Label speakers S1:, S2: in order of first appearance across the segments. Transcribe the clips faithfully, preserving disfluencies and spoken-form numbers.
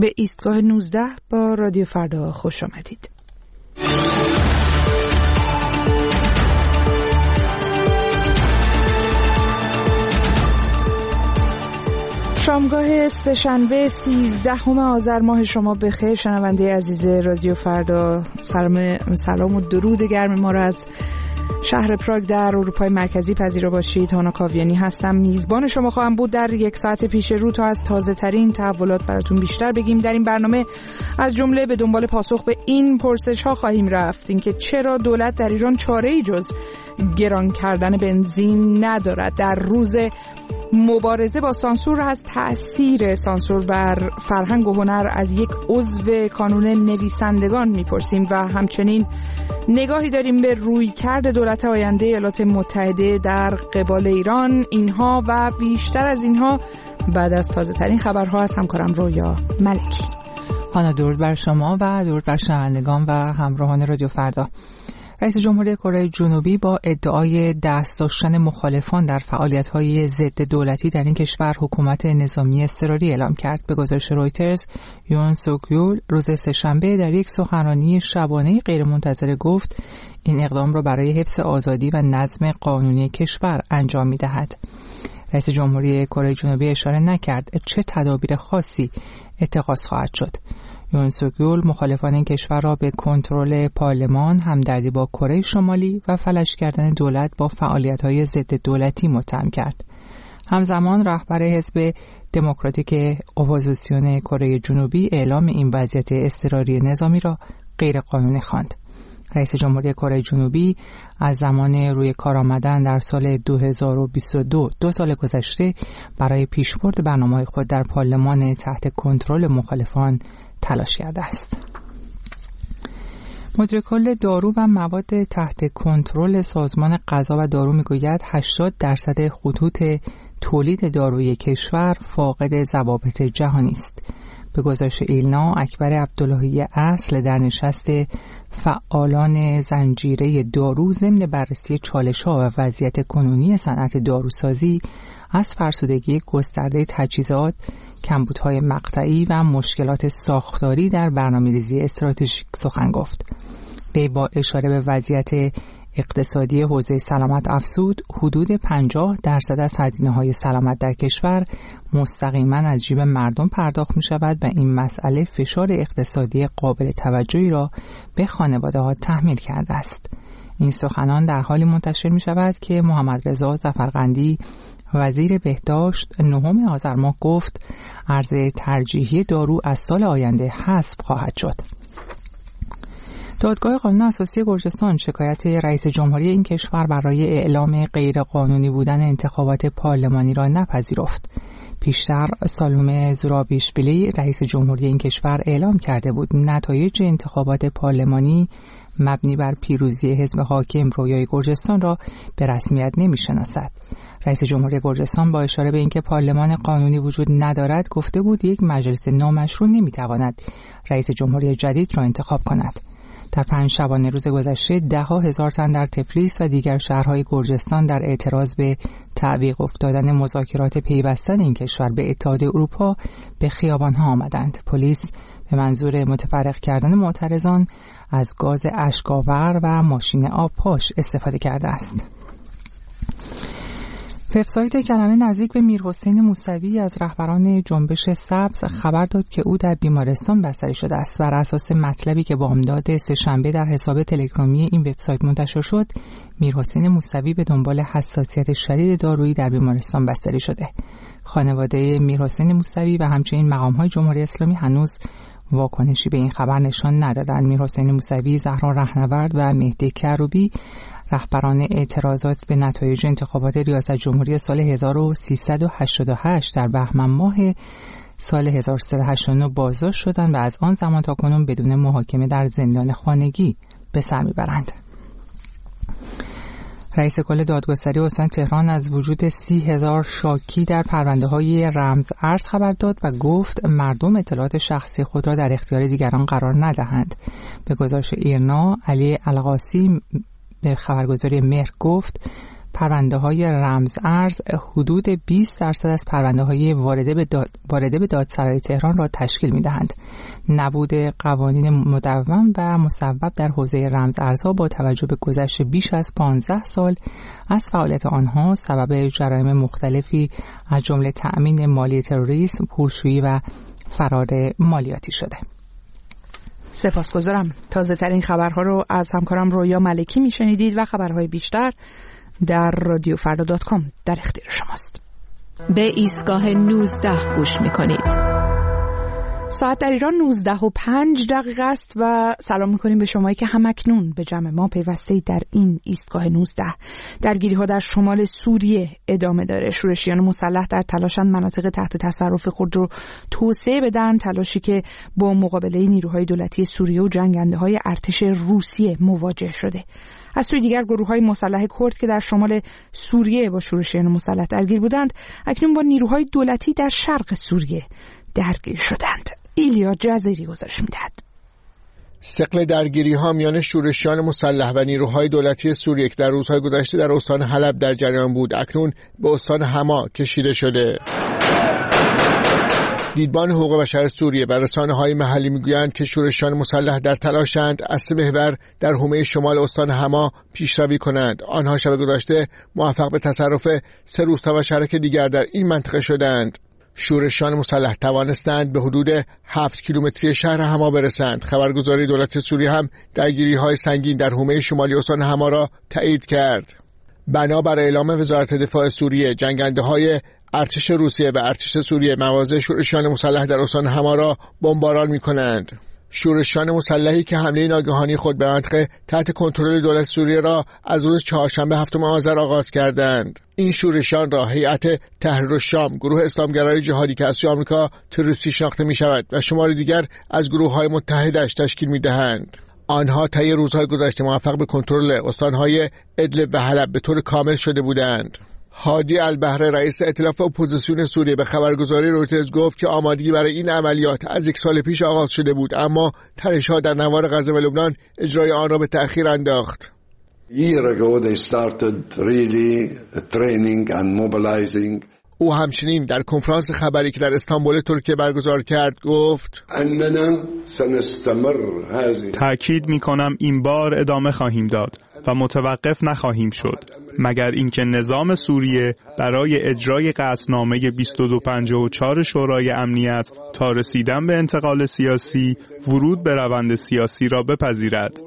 S1: به ایستگاه نوزده با رادیو فردا خوش آمدید. شامگاه سه‌شنبه سیزدهم آذر ماه شما بخیر. شنونده عزیز رادیو فردا، سلام سلام و درود گرم ما را از شهر پراگ در اروپای مرکزی پذیرا باشید. هانا کاویانی هستم، میزبان شما خواهم بود در یک ساعت پیش رو تا از تازه ترین تحولات براتون بیشتر بگیم. در این برنامه از جمله به دنبال پاسخ به این پرسش ها خواهیم رفت: اینکه چرا دولت در ایران چاره‌ای جز گران کردن بنزین ندارد؟ در روز مبارزه با سانسور از تأثیر سانسور بر فرهنگ و هنر از یک عضو کانون نویسندگان میپرسیم و همچنین نگاهی داریم به رویکرد دولت آینده ایالات متحده در قبال ایران. اینها و بیشتر از اینها بعد از تازه ترین خبرها از همکارم رویا ملکی.
S2: هانا، درود بر شما و درود بر شنوندگان و همراهان رادیو فردا. رئیس جمهوری کره جنوبی با ادعای دست داشتن مخالفان در فعالیت‌های ضد دولتی در این کشور حکومت نظامی اضطراری اعلام کرد. به گزارش رویترز، یون سوک یول روز سه‌شنبه در یک سخنرانی شبانه غیرمنتظره گفت این اقدام را برای حفظ آزادی و نظم قانونی کشور انجام می‌دهد. رئیس جمهوری کره جنوبی اشاره نکرد چه تدابیر خاصی اتخاذ خواهد شد. یون سوک یول مخالفان این کشور را به کنترل پارلمان، همدردی با کره شمالی و فلج کردن دولت با فعالیت‌های ضد دولتی متهم کرد. همزمان رهبر حزب دموکراتیک اپوزیسیون کره جنوبی اعلام این وضعیت اضطراری نظامی را غیرقانونی خواند. رئیس جمهوری کره جنوبی از زمان روی کار آمدن در سال دو هزار و بیست و دو دو سال گذشته برای پیشبرد برنامه‌های خود در پارلمان تحت کنترل مخالفان تلاش کرده است. مدیر کل دارو و مواد تحت کنترل سازمان غذا و دارو میگوید هشتاد درصد خطوط تولید داروی کشور فاقد ضوابط جهانی است. به گزارش ایلنا، اکبر عبداللهی اصل در نشست فعالان زنجیره دارو ضمن بررسی چالش‌ها و وضعیت کنونی صنعت داروسازی از فرسودگی گسترده تجهیزات، کمبودهای مقطعی و مشکلات ساختاری در برنامه‌ریزی استراتژیک سخن گفت. وی با اشاره به وضعیت اقتصادی حوزه سلامت افزود حدود پنجاه درصد از هزینه‌های سلامت در کشور مستقیما از جیب مردم پرداخت می‌شود و این مسئله فشار اقتصادی قابل توجهی را به خانواده‌ها تحمیل کرده است. این سخنان در حالی منتشر می‌شود که محمد رضا ظفرقندی وزیر بهداشت نهم آذر ماه گفت ارز ترجیحی دارو از سال آینده حذف خواهد شد. دادگاه قانون اساسی گرجستان شکایت رئیس جمهوری این کشور برای اعلام غیرقانونی بودن انتخابات پارلمانی را نپذیرفت. پیشتر سالوم زورابیشویلی رئیس جمهوری این کشور اعلام کرده بود نتایج انتخابات پارلمانی مبنی بر پیروزی حزب حاکم رویای گرجستان را به رسمیت نمی‌شناسد. رئیس جمهوری گرجستان با اشاره به اینکه پارلمان قانونی وجود ندارد گفته بود یک مجلس نامشروع نمی‌تواند رئیس جمهوری جدید را انتخاب کند. در پنج شبانه روز گذشته ده ها هزار تن در تفلیس و دیگر شهرهای گرجستان در اعتراض به تعویق افتادن مذاکرات پیوستن این کشور به اتحادیه اروپا به خیابان‌ها آمدند. پلیس به منظور متفرق کردن معترضان از گاز اشک‌آور و ماشین آب پاش استفاده کرده است. وبسایت کلمه نزدیک به میرحسین موسوی از رهبران جنبش سبز خبر داد که او در بیمارستان بستری شده است. بر اساس مطلبی که بامداد سه‌شنبه در حساب تلگرامی این وبسایت منتشر شد، میرحسین موسوی به دنبال حساسیت شدید دارویی در بیمارستان بستری شده. خانواده میرحسین موسوی و همچنین مقام‌های جمهوری اسلامی هنوز واکنشی به این خبر نشان ندادند. میرحسین موسوی، زهرا رهنورد و مهدی کروبی رهبران اعتراضات به نتایج انتخابات ریاست جمهوری سال هزار و سیصد و هشتاد و هشت در بهمن ماه سال هزار و سیصد و هشتاد و نه بازداشت شدند و از آن زمان تا کنون بدون محاکمه در زندان خانگی به سر میبرند. رئیس کل دادگستری استان تهران از وجود سی هزار شاکی در پرونده‌های رمز ارز خبر داد و گفت مردم اطلاعات شخصی خود را در اختیار دیگران قرار ندهند. به گزارش ایرنا، علی القاسی به خبرگزاری مهر گفت پرونده‌های رمز ارز حدود بیست درصد از پرونده‌های وارده به داد... وارده به دادسرای تهران را تشکیل می‌دهند. نبود قوانین مدون و مصوب در حوزه رمز ارزها با توجه به گذشت بیش از پانزده سال از فعالیت آنها سبب جرایم مختلفی از جمله تأمین مالی تروریسم، پولشویی و فرار مالیاتی شده.
S1: سپاسگزارم. تازه ترین خبرها رو از همکارم رویا ملکی میشنیدید و خبرهای بیشتر در رادیو فردا دات کام در اختیار شماست.
S3: به ایستگاه نوزده گوش میکنید.
S1: ساعت در ایران نوزده و پنج دقیقه است و سلام میکنیم به شمایی که همکنون به جمع ما پیوسته در این ایستگاه نوزده. درگیری ها در شمال سوریه ادامه داره. شورشیان مسلح در تلاشند مناطق تحت تصرف خود رو توسعه بدن، تلاشی که با مقابله نیروهای دولتی سوریه و جنگنده های ارتش روسیه مواجه شده. از سوی دیگر گروه‌های مسلح کرد که در شمال سوریه با شورشیان مسلح درگیر بودند، اکنون با نیروهای دولتی در شرق سوریه درگیر شدند. ایلیا جزیری گزارش می‌دهد.
S4: ثقل درگیری‌ها میان شورشیان مسلح و نیروهای دولتی سوریه که در روزهای گذشته در استان حلب در جریان بود، اکنون به استان حما کشیده شده. دیدبان حقوق بشر سوریه و رسانه‌های محلی میگویند که شورشیان مسلح در تلاشند از سه محور در حومه شمال استان حما پیشروی کنند. آنها شب گذشته موفق به تصرف سه روستا و شهرک دیگر در این منطقه شدند. شورشیان مسلح توانستند به حدود هفت کیلومتری شهر حما برسند. خبرگزاری دولت سوریه هم درگیری‌های سنگین در حومه شمالی استان حما را تایید کرد. بنابر اعلام وزارت دفاع سوریه، جنگنده‌های ارتش روسیه و ارتش سوریه مواضع شورشیان مسلح در استان حما را بمباران می‌کنند. شورشیان مسلحی که حمله ناگهانی خود به منطقه تحت کنترل دولت سوریه را از روز چهارشنبه هفتم آذر آغاز کردند. این شورشیان را هیئت تحریر الشام، گروه اسلامگرای جهادی که از سوی آمریکا تروریستی شناخته می‌شود و شماری دیگر از گروه‌های متحدش تشکیل می‌دهند. آنها طی روزهای گذشته موفق به کنترل استان‌های ادلب و حلب به طور کامل شده بودند. هادی البهره رئیس ائتلاف اپوزیسیون سوریه به خبرگزاری رویترز گفت که آمادگی برای این عملیات از یک سال پیش آغاز شده بود، اما تنش‌ها در نوار غزه و لبنان اجرای آن را به تأخیر انداخت. او همچنین در کنفرانس خبری که در استانبول ترکیه برگزار کرد گفت
S5: تأکید می‌کنم این بار ادامه خواهیم داد و متوقف نخواهیم شد مگر اینکه نظام سوریه برای اجرای قطعنامه بیست و دو پنجاه و چهار شورای امنیت تا رسیدن به انتقال سیاسی ورود به روند سیاسی را بپذیرد.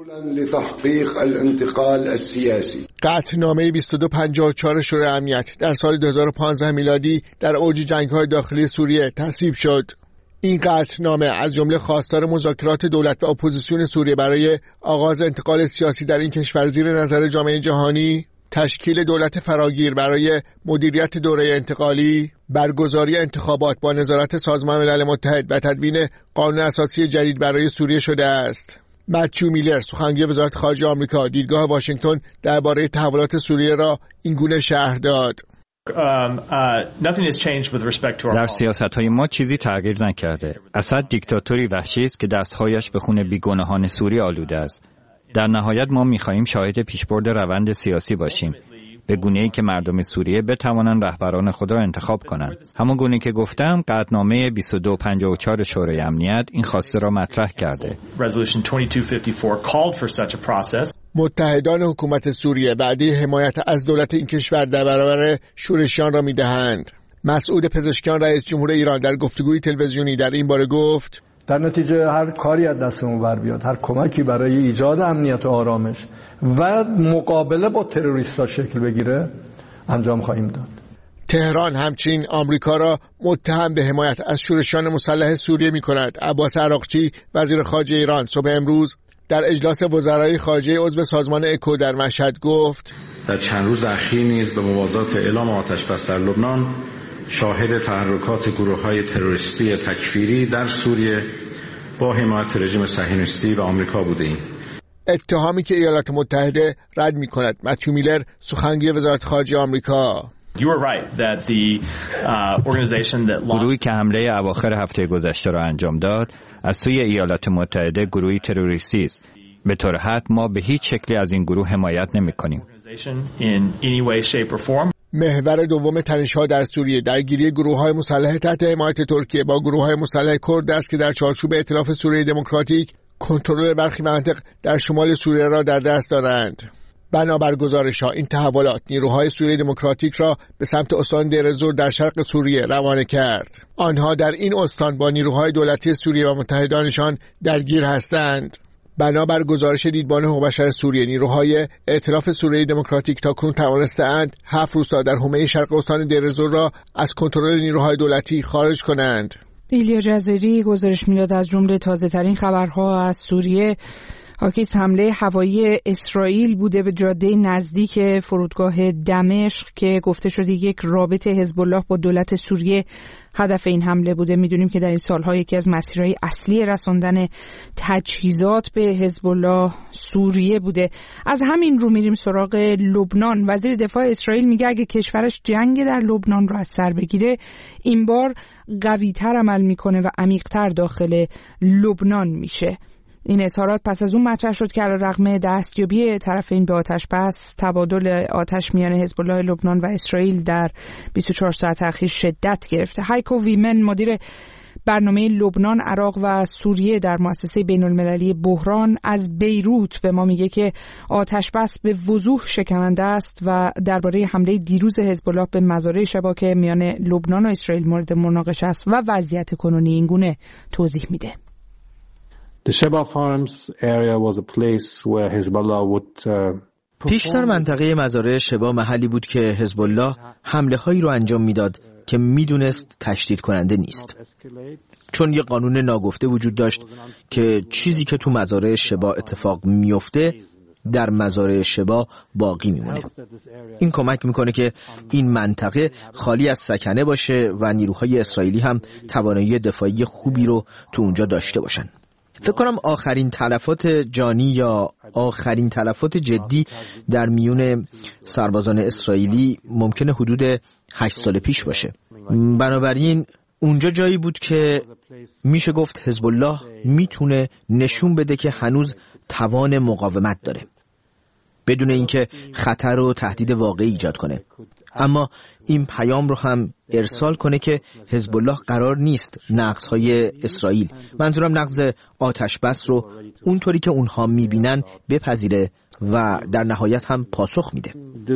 S4: قطعنامه بیست و دو پنجاه و چهار شورای امنیت در سال دو هزار و پانزده میلادی در اوج جنگ‌های داخلی سوریه تصویب شد. این قطعنامه از جمله خواستار مذاکرات دولت و اپوزیسیون سوریه برای آغاز انتقال سیاسی در این کشور زیر نظر جامعه جهانی، تشکیل دولت فراگیر برای مدیریت دوره انتقالی، برگزاری انتخابات با نظارت سازمان ملل متحد و تدوین قانون اساسی جدید برای سوریه شده است. متیو میلر، سخنگوی وزارت خارجه آمریکا، دیدگاه واشنگتن درباره تحولات سوریه را اینگونه شرح داد:
S6: در سیاست‌های ما چیزی تغییر نکرده. اسد دیکتاتوری وحشی است که دستهایش به خون بیگناهان سوریه آلوده است. در نهایت ما می‌خواهیم شاهد پیشبرد روند سیاسی باشیم، به گونه‌ای که مردم سوریه بتوانند رهبران خود را انتخاب کنند. همون گونه که گفتم، قطعنامه بیست و دو پنجاه و چهار شورای امنیت این خواسته را مطرح کرده.
S4: متحدان حکومت سوریه وعده حمایت از دولت این کشور در برابر شورشیان را می‌دهند. مسعود پزشکیان، رئیس جمهور ایران، در گفتگوی تلویزیونی در این باره گفت:
S7: در نتیجه هر کاری از دستمون بر بیاد، هر کمکی برای ایجاد امنیت و آرامش و مقابله با تروریست‌ها شکل بگیره انجام خواهیم داد.
S4: تهران همچنین آمریکا را متهم به حمایت از شورشیان مسلح سوریه می‌کند. عباس عراقچی، وزیر خارجه ایران، صبح امروز در اجلاس وزرای خارجه عضو سازمان اکو در مشهد گفت:
S8: در چند روز اخیر نیز به موازات اعلام آتش‌بس در لبنان شاهد تحرکات گروه‌های تروریستی تکفیری در سوریه با حمایت رژیم صهیونیستی و آمریکا بودیم.
S4: اتهامی که ایالات متحده رد می‌کند. متیو میلر، سخنگوی وزارت خارجه آمریکا:
S6: گروهی که حمله اواخر هفته گذشته را انجام داد از سوی ایالات متحده گروهی تروریستی است. به طور حد ما به هیچ شکلی از این گروه حمایت نمی‌کنیم.
S4: محور دوم تنش‌ها در سوریه درگیری گروه‌های مسلح تحت حمایت ترکیه با گروه‌های مسلح کرد است که در چارچوب ائتلاف سوریه دموکراتیک کنترل برخی مناطق در شمال سوریه را در دست دارند. بنابر گزارش‌ها این تحولات نیروهای سوریه دموکراتیک را به سمت استان دیر الزور در شرق سوریه روانه کرد. آنها در این استان با نیروهای دولتی سوریه و متحدانشان درگیر هستند. بنابر گزارش دیدبان حقوق بشر سوریه، نیروهای ائتلاف سوریه دموکراتیک تاکنون توانسته‌اند هفت روستا در حومه شرق استان دیر الزور را از کنترل نیروهای دولتی خارج کنند.
S1: ایلیا جزایری گزارش می‌داد از جمله تازه‌ترین خبرها از سوریه حاکی از حمله هوایی اسرائیل بوده به جاده نزدیک فرودگاه دمشق که گفته شده یک رابط حزب الله با دولت سوریه هدف این حمله بوده. میدونیم که در این سالها یکی از مسیرهای اصلی رساندن تجهیزات به حزب الله سوریه بوده. از همین رو میریم سراغ لبنان. وزیر دفاع اسرائیل میگه اگه کشورش جنگ در لبنان رو از سر بگیره این بار قوی‌تر عمل میکنه و عمیق‌تر داخل لبنان میشه. این اظهارات پس از اون مطرح شد که علیرغم دستیابی طرفین به آتش بس، تبادل آتش میان حزب الله لبنان و اسرائیل در بیست و چهار ساعت اخیر شدت گرفته. هایکو ویمن مدیر برنامه لبنان، عراق و سوریه در مؤسسه بین‌المللی بحران از بیروت به ما میگه که آتش بس به وضوح شکننده است و درباره حمله دیروز حزب الله به مزارع شباکه میان لبنان و اسرائیل مورد مناقشه است و وضعیت کنونی این گونه توضیح میده.
S9: The Sheba Farms area was a place where Hezbollah would uh,
S10: پیشتر منطقه مزارع شبا محلی بود که حزب الله حمله هایی رو انجام میداد که میدونست تشدید کننده نیست، چون یه قانون ناگفته وجود داشت که چیزی که تو مزارع شبا اتفاق میفته در مزارع شبا باقی میمونه. این کمک میکنه که این منطقه خالی از سکنه باشه و نیروهای اسرائیلی هم توانایی دفاعی خوبی رو تو اونجا داشته باشن. فکر کنم آخرین تلفات جانی یا آخرین تلفات جدی در میون سربازان اسرائیلی ممکنه حدود هشت سال پیش باشه. بنابراین اونجا جایی بود که میشه گفت حزب الله میتونه نشون بده که هنوز توان مقاومت داره بدون اینکه خطر و تهدید واقعی ایجاد کنه. اما این پیام رو هم ارسال کنه که حزب الله قرار نیست نقض‌های اسرائیل، منظورم نقض آتش بس رو اونطوری که اونها میبینن بپذیره و در نهایت هم پاسخ میده.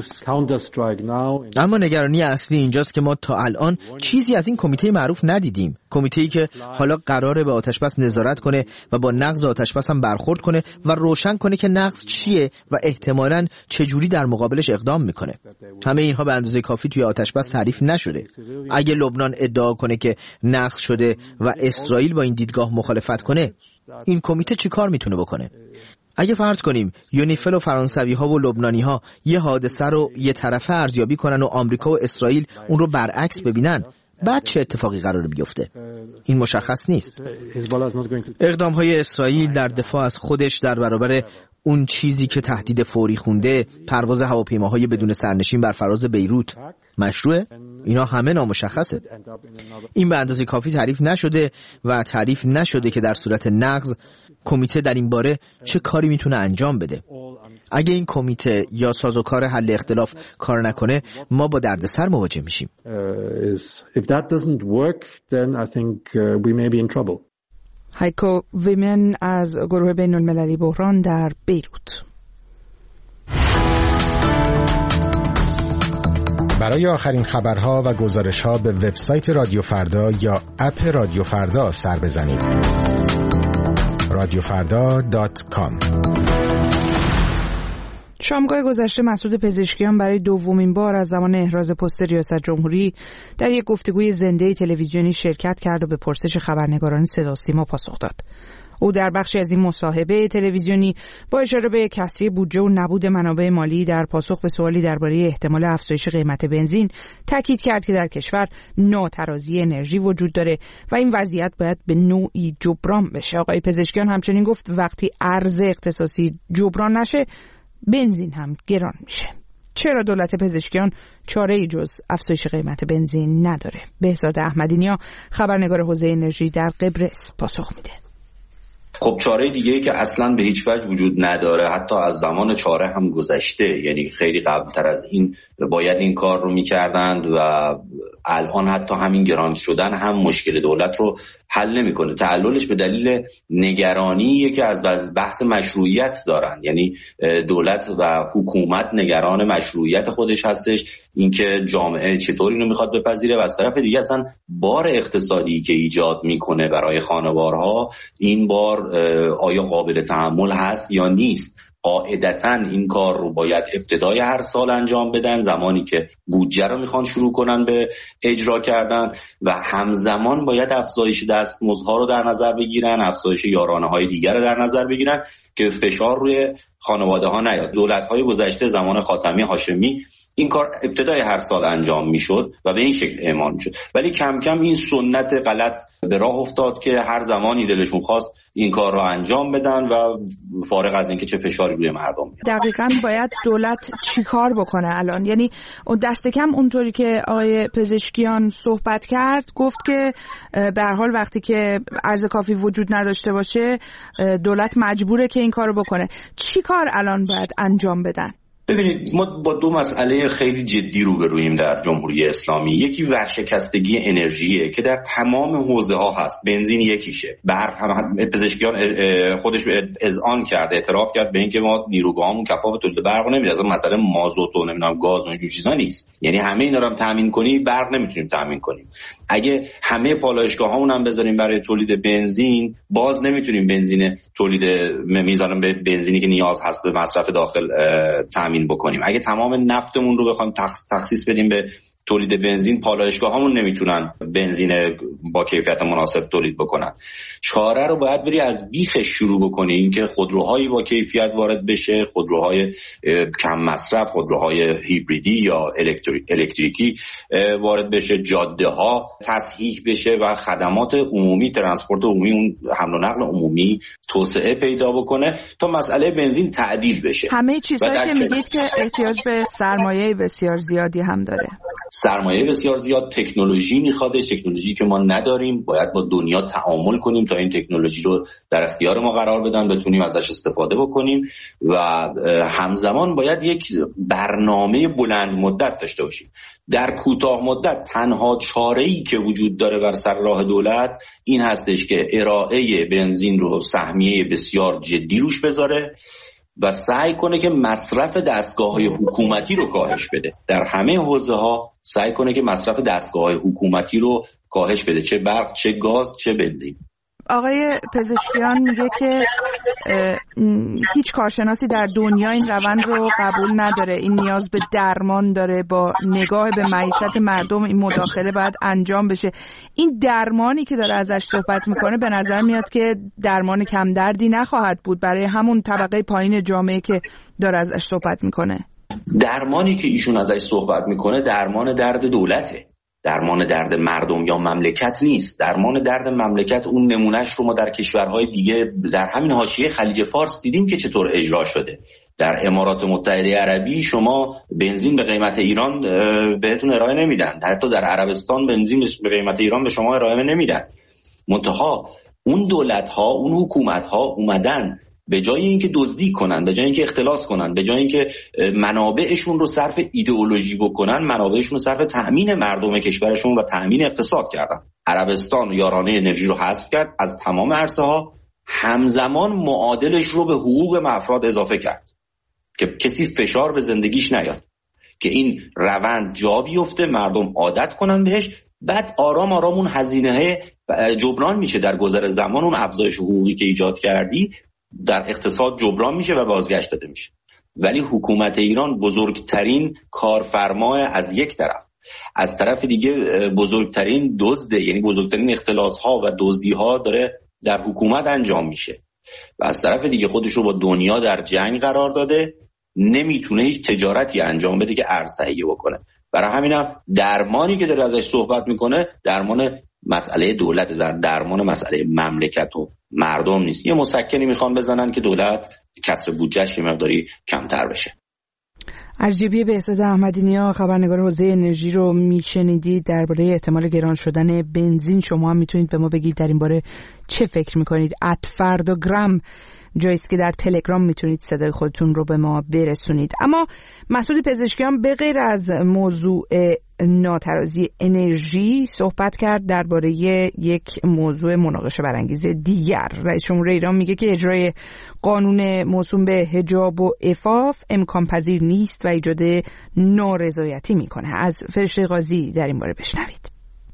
S10: اما نگرانی اصلی اینجاست که ما تا الان چیزی از این کمیته معروف ندیدیم، کمیته‌ای که حالا قراره به آتش بس نظارت کنه و با نقض آتش بس هم برخورد کنه و روشن کنه که نقض چیه و احتمالاً چجوری در مقابلش اقدام میکنه. همه اینها به اندازه کافی توی آتش بس تعریف نشده. اگه لبنان ادعا کنه که نقض شده و اسرائیل با این دیدگاه مخالفت کنه، این کمیته چی کار میتونه بکنه؟ اگه فرض کنیم یونیفل و فرانسوی ها و لبنانی ها یه حادثه رو یه طرفه ارزیابی کنن و آمریکا و اسرائیل اون رو برعکس ببینن، بعد چه اتفاقی قراره بیفته؟ این مشخص نیست. اقدام های اسرائیل در دفاع از خودش در برابر اون چیزی که تهدید فوری خونده، پرواز هواپیماهای بدون سرنشین بر فراز بیروت، مشروعه؟ اینا همه نامشخصه. این به اندازه کافی تعریف نشده و تعریف نشده که در صورت نقض کمیته در این باره چه کاری میتونه انجام بده. اگه این کمیته یا سازوکار حل اختلاف کار نکنه، ما با دردسر مواجه میشیم.
S1: هایکو ویمن از گروه بین‌المللی بحران در بیروت.
S11: برای آخرین خبرها و گزارش‌ها به وبسایت رادیو فردا یا اپ رادیو فردا سر بزنید. رادیو فردا دات کام.
S1: شامگاه گذشته مسعود پزشکیان برای دومین بار از زمان احراز پست ریاست جمهوری در یک گفتگوی زنده تلویزیونی شرکت کرد و به پرسش خبرنگاران صدا و سیما پاسخ داد. او در بخشی از این مصاحبه تلویزیونی با اشاره به کسری بودجه و نبود منابع مالی در پاسخ به سوالی درباره احتمال افزایش قیمت بنزین تاکید کرد که در کشور ناترازی انرژی وجود داره و این وضعیت باید به نوعی جبران بشه. آقای پزشکیان همچنین گفت وقتی ارز اختصاصی جبران نشه، بنزین هم گران میشه. چرا دولت پزشکیان چاره‌ای جز افزایش قیمت بنزین نداره؟ بهزاد احمدی نیا خبرنگار حوزه انرژی در قبرس پاسخ میده.
S12: خب چاره دیگه‌ای که اصلا به هیچ وجه وجود نداره، حتی از زمان چاره هم گذشته، یعنی خیلی قبلتر از این باید این کار رو می‌کردند و الان حتی همین گران شدن هم مشکل دولت رو حل نمی‌کنه. تعللش به دلیل نگرانیه که از بحث مشروعیت دارن، یعنی دولت و حکومت نگران مشروعیت خودش هستش، اینکه جامعه چطوری اینو میخواد بپذیره، و از طرف دیگه اصلا بار اقتصادی که ایجاد میکنه برای خانوارها، این بار آیا قابل تحمل هست یا نیست. قاعدتاً این کار رو باید ابتدای هر سال انجام بدن، زمانی که بودجه رو میخوان شروع کنن به اجرا کردن، و همزمان باید افزایش دستمزدها رو در نظر بگیرن، افزایش یارانه‌های دیگر رو در نظر بگیرن که فشار روی خانواده ها نیاد. دولت‌های گذشته زمان خاتمی، هاشمی، این کار ابتدای هر سال انجام میشد و به این شکل اعمال میشد، ولی کم کم این سنت غلط به راه افتاد که هر زمانی دلشون خواست این کار رو انجام بدن و فارغ از اینکه چه فشاری روی مردم میاد.
S1: دقیقاً باید دولت چی کار بکنه الان؟ یعنی اون دست کم اونطوری که آقای پزشکیان صحبت کرد، گفت که به هر حال وقتی که ارز کافی وجود نداشته باشه دولت مجبوره که این کارو بکنه. چی کار الان باید انجام بدن؟
S12: ببینید، ما با دو مسئله خیلی جدی روبرویم در جمهوری اسلامی. یکی ورشکستگی انرژیه که در تمام حوزه ها هست. بنزین یکیشه. برق هم پزشکیان خودش اذعان کرده، اعتراف کرد به اینکه ما نیروگاهامون کفاف تولید برق نمیده. اصلا مسئله مازوت و نمیدونم گاز و اینجور چیزا نیست. یعنی همه اینا رو هم تامین کنی، برق نمیتونیم تامین کنیم. اگه همه پالایشگاهامون هم بذاریم برای تولید بنزین، باز نمیتونیم بنزین تولید میزان به بنزینی که نیاز هست به مصرف داخل تامین بکنیم. اگه تمام نفتمون رو بخوایم تخصیص بدیم به تولید بنزین، پالایشگاهامون نمیتونن بنزین با کیفیت مناسب تولید بکنن. چاره رو باید بری از بیخش شروع بکنی، این که خودروهایی با کیفیت وارد بشه، خودروهای کم مصرف، خودروهای هیبریدی یا الکتریکی وارد بشه، جاده ها تصحیح بشه و خدمات عمومی، ترانسپورت عمومی، اون حمل و نقل عمومی توسعه پیدا بکنه تا مسئله بنزین تعدیل بشه.
S1: همه چیزایی که میگید که احتیاج به سرمایه بسیار زیادی هم داره.
S12: سرمایه بسیار زیاد، تکنولوژی میخوادش، تکنولوژی که ما نداریم. باید با دنیا تعامل کنیم تا این تکنولوژی رو در اختیار ما قرار بدن، بتونیم ازش استفاده بکنیم، و همزمان باید یک برنامه بلند مدت داشته باشیم. در کوتاه مدت تنها چاره‌ای که وجود داره بر سر راه دولت این هستش که ارائه بنزین رو سهمیه بسیار جدی روش بذاره و سعی کنه که مصرف دستگاه‌های حکومتی رو کاهش بده. در همه حوزه‌ها سعی کنه که مصرف دستگاه‌های حکومتی رو کاهش بده، چه برق، چه گاز، چه بنزین.
S1: آقای پزشکیان میگه که هیچ کارشناسی در دنیا این روند رو قبول نداره، این نیاز به درمان داره، با نگاه به معیشت مردم این مداخله باید انجام بشه. این درمانی که داره ازش صحبت میکنه به نظر میاد که درمان کم دردی نخواهد بود برای همون طبقه پایین جامعه که داره ازش صحبت میکنه.
S12: درمانی که ایشون ازش صحبت میکنه درمان درد دولته، درمان درد مردم یا مملکت نیست. درمان درد مملکت اون نمونهش رو ما در کشورهای دیگه در همین حاشیه خلیج فارس دیدیم که چطور اجرا شده. در امارات متحده عربی شما بنزین به قیمت ایران بهتون ارائه نمیدن، حتی در عربستان بنزین به قیمت ایران به شما ارائه نمیدن. منتها اون دولت ها، اون حکومت ها اومدن به جای اینکه دزدی کنن، به جای اینکه اختلاس کنن، به جای اینکه منابعشون رو صرف ایدئولوژی بکنن، منابعشون رو صرف تأمین مردم کشورشون و تأمین اقتصاد کردن. عربستان یارانه انرژی رو حذف کرد از تمام عرصه ها، همزمان معادلش رو به حقوق افراد اضافه کرد که کسی فشار به زندگیش نیاد، که این روند جا بیفته، مردم عادت کنن بهش، بعد آرام آرام اون هزینه جبران میشه در گذر زمان. اون افزایش حقوقی که ایجاد کردی در اقتصاد جبران میشه و بازگشت داده میشه. ولی حکومت ایران بزرگترین کارفرما از یک طرف، از طرف دیگه بزرگترین دزده، یعنی بزرگترین اختلاس ها و دزدی ها داره در حکومت انجام میشه، و از طرف دیگه خودش رو با دنیا در جنگ قرار داده، نمیتونه هیچ تجارتی انجام بده که ارز تهیه بکنه. برای همینم درمانی که داره ازش صحبت میکنه درمان مسئله دولت، در درمان مسئله مملکت و مردم نیست. یه مسکنی میخوان بزنن که دولت کسر بودجهش یه مقداری کمتر بشه.
S1: ارجبی بهزاد احمدی‌نیا خبرنگار حوزه انرژی رو میشنیدید. درباره احتمال گران شدن بنزین شما هم میتونید به ما بگید در این باره چه فکر میکنید. ات فرداگرام جاییست که در تلگرام میتونید صدای خودتون رو به ما برسونید. اما مسعود پزشکیان به غیر از موضوع ناترازی انرژی صحبت کرد درباره یک موضوع مناقشه برانگیز دیگر. رئیس جمهور ایران میگه که اجرای قانون موسوم به حجاب و عفاف امکان پذیر نیست و ایجاد نارضایتی میکنه. از فرشته قاضی در این باره بشنوید.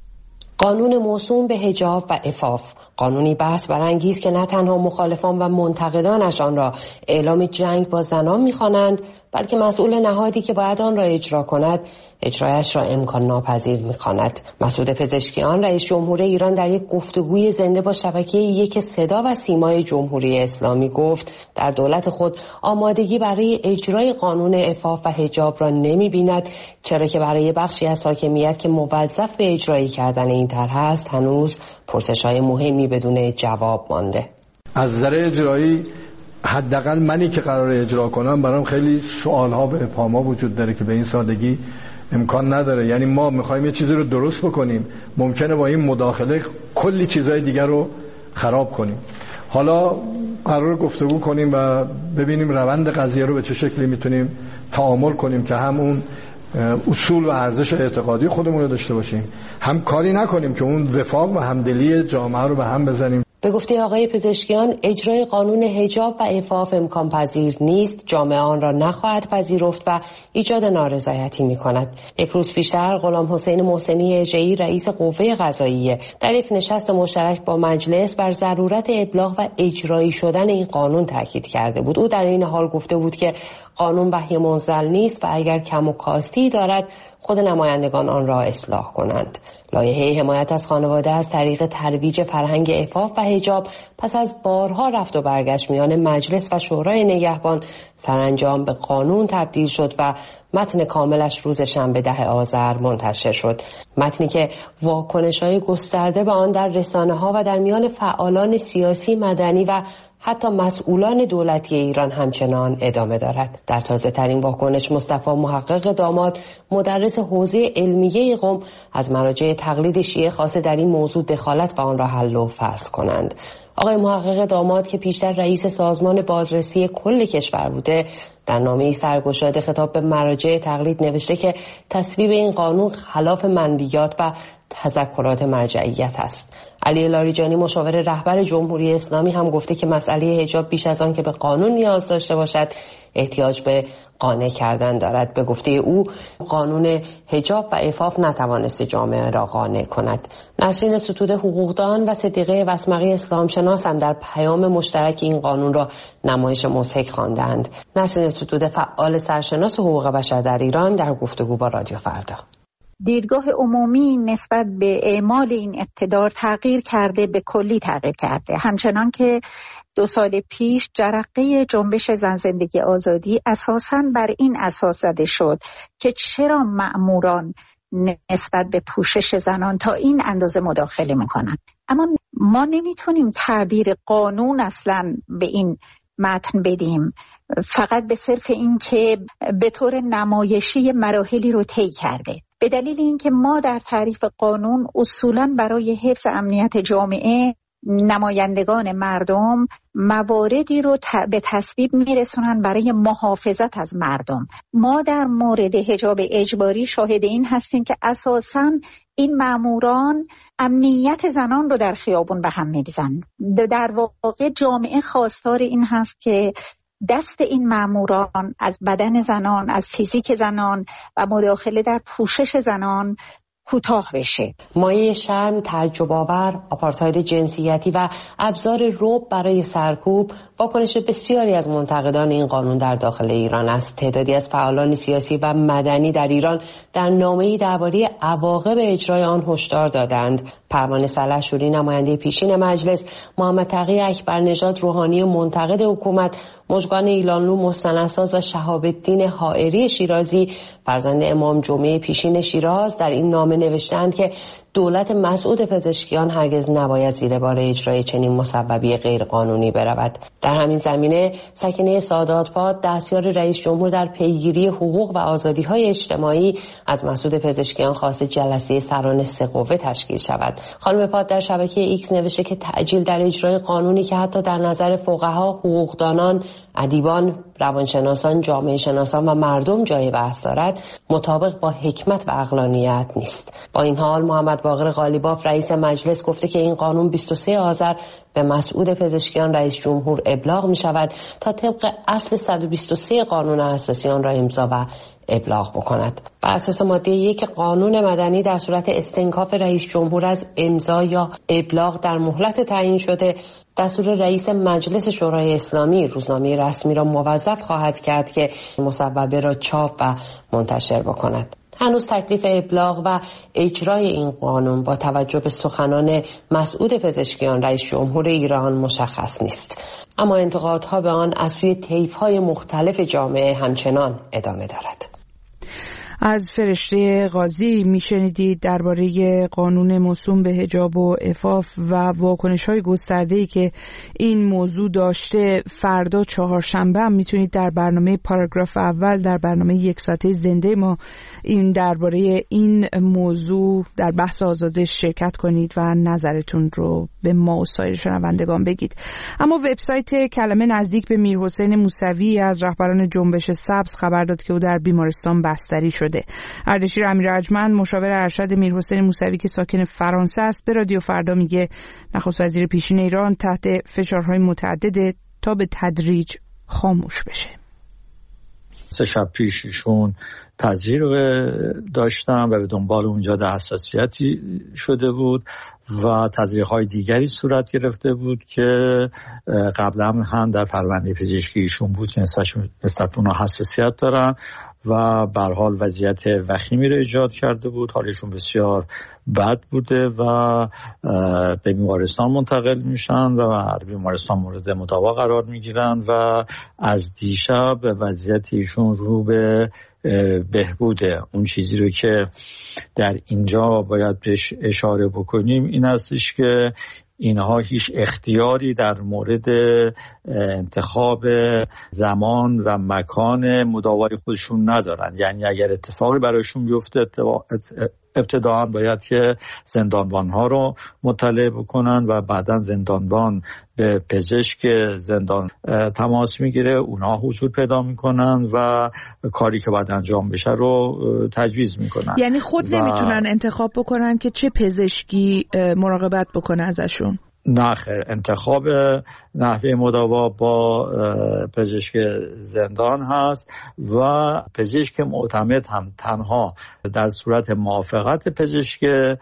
S13: قانون موسوم به حجاب و عفاف، قانونی بحث برانگیز که نه تنها مخالفان و منتقدانش آن را اعلام جنگ با زنان می‌خوانند، بلکه مسئول نهادی که باید آن را اجرا کند اجرایش را امکان ناپذیر می‌خواند. مسعود پزشکیان رئیس جمهور ایران در یک گفتگوی زنده با شبکه یک صدا و سیمای جمهوری اسلامی گفت در دولت خود آمادگی برای اجرای قانون عفاف و حجاب را نمی‌بیند، چرا که برای بخشی از حاکمیت که موظف به اجرایی کردن این طرح است هنوز پرسش‌های مهمی بدون جواب مانده.
S7: از نظر اجرایی حداقل منی که قرار اجرا کنم برام خیلی سوال‌ها و ابهام‌ها وجود داره که به این سادگی امکان نداره. یعنی ما می‌خوایم یه چیزی رو درست بکنیم، ممکنه با این مداخله کلی چیزای دیگر رو خراب کنیم. حالا قرار گفتگو کنیم و ببینیم روند قضیه رو به چه شکلی میتونیم تعامل کنیم که هم اون اصول و ارزش اعتقادی خودمون رو داشته باشیم، هم کاری نکنیم که اون وفاق و همدلی جامعه رو به هم بزنیم.
S13: به گفته آقای پزشکیان اجرای قانون حجاب و عفاف امکان پذیر نیست، جامعه آن را نخواهد پذیرفت و ایجاد نارضایتی می کند. یک روز پیشتر غلام حسین محسنی اژه‌ای رئیس قوه قضاییه در یک نشست مشترک با مجلس بر ضرورت ابلاغ و اجرایی شدن این قانون تاکید کرده بود. او در این حال گفته بود که قانون وحی منزل نیست و اگر کم و کاستی دارد خود نمایندگان آن را اصلاح کنند. لایحه حمایت از خانواده از طریق ترویج فرهنگ عفاف و حجاب پس از بارها رفت و برگشت میان مجلس و شورای نگهبان سرانجام به قانون تبدیل شد و متن کاملش روز شنبه ده آذر منتشر شد. متنی که واکنش‌های گسترده به آن در رسانه‌ها و در میان فعالان سیاسی، مدنی و حتی مسئولان دولتی ایران همچنان ادامه دارد. در تازه ترین واکنش مصطفی محقق داماد مدرس حوزه علمیه قم از مراجع تقلید شیعه خواسته در این موضوع دخالت و آن را حل و فصل کنند. آقای محقق داماد که پیشتر رئیس سازمان بازرسی کل کشور بوده در نامه‌ای سرگشاده خطاب به مراجع تقلید نوشته که تصویب این قانون خلاف منویات و تذکرات مرجعیت است. علی لاریجانی مشاور رهبر جمهوری اسلامی هم گفته که مسئله حجاب بیش از آن که به قانون نیاز داشته باشد احتیاج به قانع کردن دارد. به گفته او قانون حجاب و عفاف نتوانست جامعه را قانع کند. نسرین ستوده حقوقدان و صدیقه وسمقی اسلام شناس هم در پیام مشترک این قانون را نمایش مضحک خواندند. نسرین ستوده فعال سرشناس حقوق بشر در ایران در گفتگو با رادیو فردا
S14: دیدگاه عمومی نسبت به اعمال این اقتدار تغییر کرده، به کلی تغییر کرده. همچنان که دو سال پیش جرقه جنبش زن زندگی آزادی اساساً بر این اساس زده شد که چرا مأموران نسبت به پوشش زنان تا این اندازه مداخله میکنن. اما ما نمیتونیم تعبیر قانون اصلاً به این متن بدیم فقط به صرف این که به طور نمایشی مراحلی رو طی کرده، به دلیل اینکه ما در تعریف قانون اصولاً برای حفظ امنیت جامعه نمایندگان مردم مواردی رو ت... به تصویب میرسونن برای محافظت از مردم. ما در مورد حجاب اجباری شاهد این هستیم که اساساً این ماموران امنیت زنان رو در خیابون به هم میریزن. در واقع جامعه خواستار این هست که دست این ماموران از بدن زنان، از فیزیک زنان و مداخله در پوشش زنان کوتاه بشه.
S13: مایه شرم، تعجب آور، آپارتاید جنسیتی و ابزار رعب برای سرکوب واکنش بسیاری از منتقدان این قانون در داخل ایران است. تعدادی از فعالان سیاسی و مدنی در ایران در نامه‌ای درباره عواقب اجرای آن هشدار دادند. پروانه سلحشوری نماینده پیشین مجلس، محمد تقی اکبرنژاد روحانی منتقد حکومت، مژگان ایلانلو مستندساز و شهاب الدین حائری شیرازی فرزند امام جمعه پیشین شیراز در این نامه نوشتند که دولت مسعود پزشکیان هرگز نباید زیر بار اجرای چنین مسببی غیرقانونی برود. در همین زمینه سکینه سادات‌پاد دستیار رئیس جمهور در پیگیری حقوق و آزادی‌های اجتماعی از مسعود پزشکیان خواست جلسه سران سه قوه تشکیل شود. خانم پاد در شبکه ایکس نوشته که تعجیل در اجرای قانونی که حتی در نظر فقها، حقوقدانان، ادیبان، روانشناسان، جامعه شناسان و مردم جای بحث دارد، مطابق با حکمت و عقلانیت نیست. با این حال محمد باقر قالیباف رئیس مجلس گفته که این قانون بیست و سوم آذر به مسعود پزشکیان رئیس جمهور ابلاغ می شود تا طبق اصل صد و بیست و سه قانون اساسی آن را امضا و ابلاغ بکند. بر اساس ماده یک قانون مدنی در صورت استنکاف رئیس جمهور از امضا یا ابلاغ در مهلت تعیین شده، دستور رئیس مجلس شورای اسلامی روزنامه رسمی را موظف خواهد کرد که مصوبه را چاپ و منتشر بکند. هنوز تکلیف ابلاغ و اجرای این قانون با توجه به سخنان مسعود پزشکیان رئیس جمهور ایران مشخص نیست، اما انتقادها به آن از سوی طیف‌های مختلف جامعه همچنان ادامه دارد.
S1: از فرشته قاضی میشنیدید درباره قانون موسوم به حجاب و عفاف و واکنش‌های گسترده‌ای که این موضوع داشته. فردا چهارشنبه هم میتونید در برنامه پاراگراف اول در برنامه یک ساعته زنده ما این درباره این موضوع در بحث آزادش شرکت کنید و نظرتون رو به ما و سایر شنوندگان بگید. اما وبسایت کلمه نزدیک به میرحسین موسوی از رهبران جنبش سبز خبر داد که او در بیمارستان بستری شد. اردشیر امیرارجمند مشاور ارشد میرحسین موسوی که ساکن فرانسه است به رادیو فردا میگه نخست وزیر پیشین ایران تحت فشارهای متعدد تا به تدریج خاموش بشه.
S15: سه شب پیش ایشون تزریق داشتن و به دنبال اونجا در حساسیتی شده بود و تزریق‌های دیگری صورت گرفته بود که قبلا هم در پرونده پزشکی ایشون بود که نسبت به اونها حساسیت دارن و به هر حال وضعیت وخیمی رو ایجاد کرده بود. حالشون بسیار بد بوده و به بیمارستان منتقل میشن و در بیمارستان مورد مداوا قرار میگیرن و از دیشب وضعیت ایشون رو به بهبوده. اون چیزی رو که در اینجا باید بهش اشاره بکنیم این هستش که اینها هیچ اختیاری در مورد انتخاب زمان و مکان مداوای خودشون ندارن. یعنی اگر اتفاقی برایشون بیفته ابتداً باید که زندانبان‌ها رو مطلع بکنن و بعداً زندانبان به پزشک زندان تماس میگیره، اونها حضور پیدا میکنن و کاری که باید انجام بشه رو تجویز میکنن.
S1: یعنی خود و... نمیتونن انتخاب بکنن که چه پزشکی مراقبت بکنه ازشون؟
S15: نه خیر، انتخاب نحوه مداوا با پزشک زندان هست و پزشک معتمد هم تنها در صورت موافقت پزشک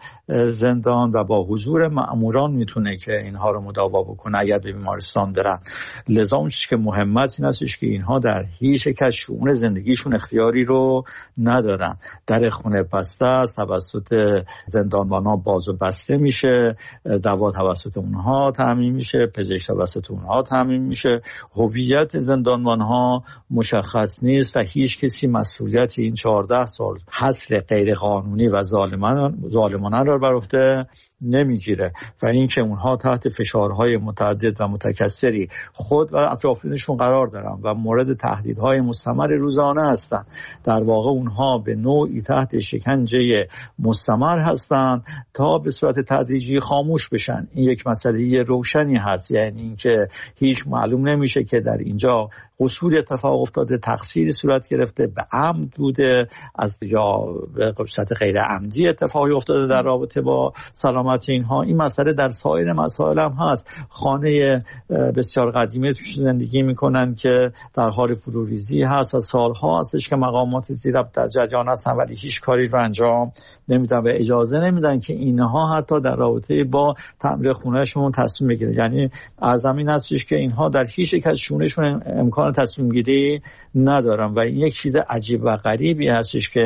S15: زندان و با حضور مأموران میتونه که اینها رو مداوا بکنه اگر به بیمارستان برن. لذا اون چیزی که مهم است این هستش که اینها در هیچ یک از شؤون زندگیشون اختیاری رو ندارن. در خونه بسته است، توسط زندانبانا باز و بسته میشه، دوا توسط اونها تامین میشه، پزشک توسط اونها تامین میشه. هویت زندانبانها مشخص نیست و هیچ کسی مسئولیت این چهارده سال حصر غیر قانونی و ظالمانه را بر عهده نمیگیره و اینکه اونها تحت فشارهای متعدد و متکثری خود و اطرافیانشون قرار دارن و مورد تهدیدهای مستمر روزانه هستن. در واقع اونها به نوعی تحت شکنجه مستمر هستن تا به صورت تدریجی خاموش بشن. این یک مسئله روشنی هست، یعنی اینکه هیچ معلوم نمیشه که در اینجا قصور اتفاق افتاده، تقصیری صورت گرفته، به عمد بوده از یا به صورت غیر عمدی اتفاقی افتاده در رابطه با سلامت اینها. این مسئله در سایر مسائل هم هست. خانه بسیار قدیمی توش زندگی میکنن که در حال فروریزی هست و سالها هستش که مقامات زیربط در جریان هستن ولی هیچ کاری رو انجام نمیدن و اجازه نمیدن که اینها حتی در رابطه با تعمیر خونهشون تصمیم بگیرن. یعنی اعظم این هستش که اینها در هیچ یک از شونشون امکان تصمیم گیری ندارن و این یک چیز عجیب و غریبی هستش که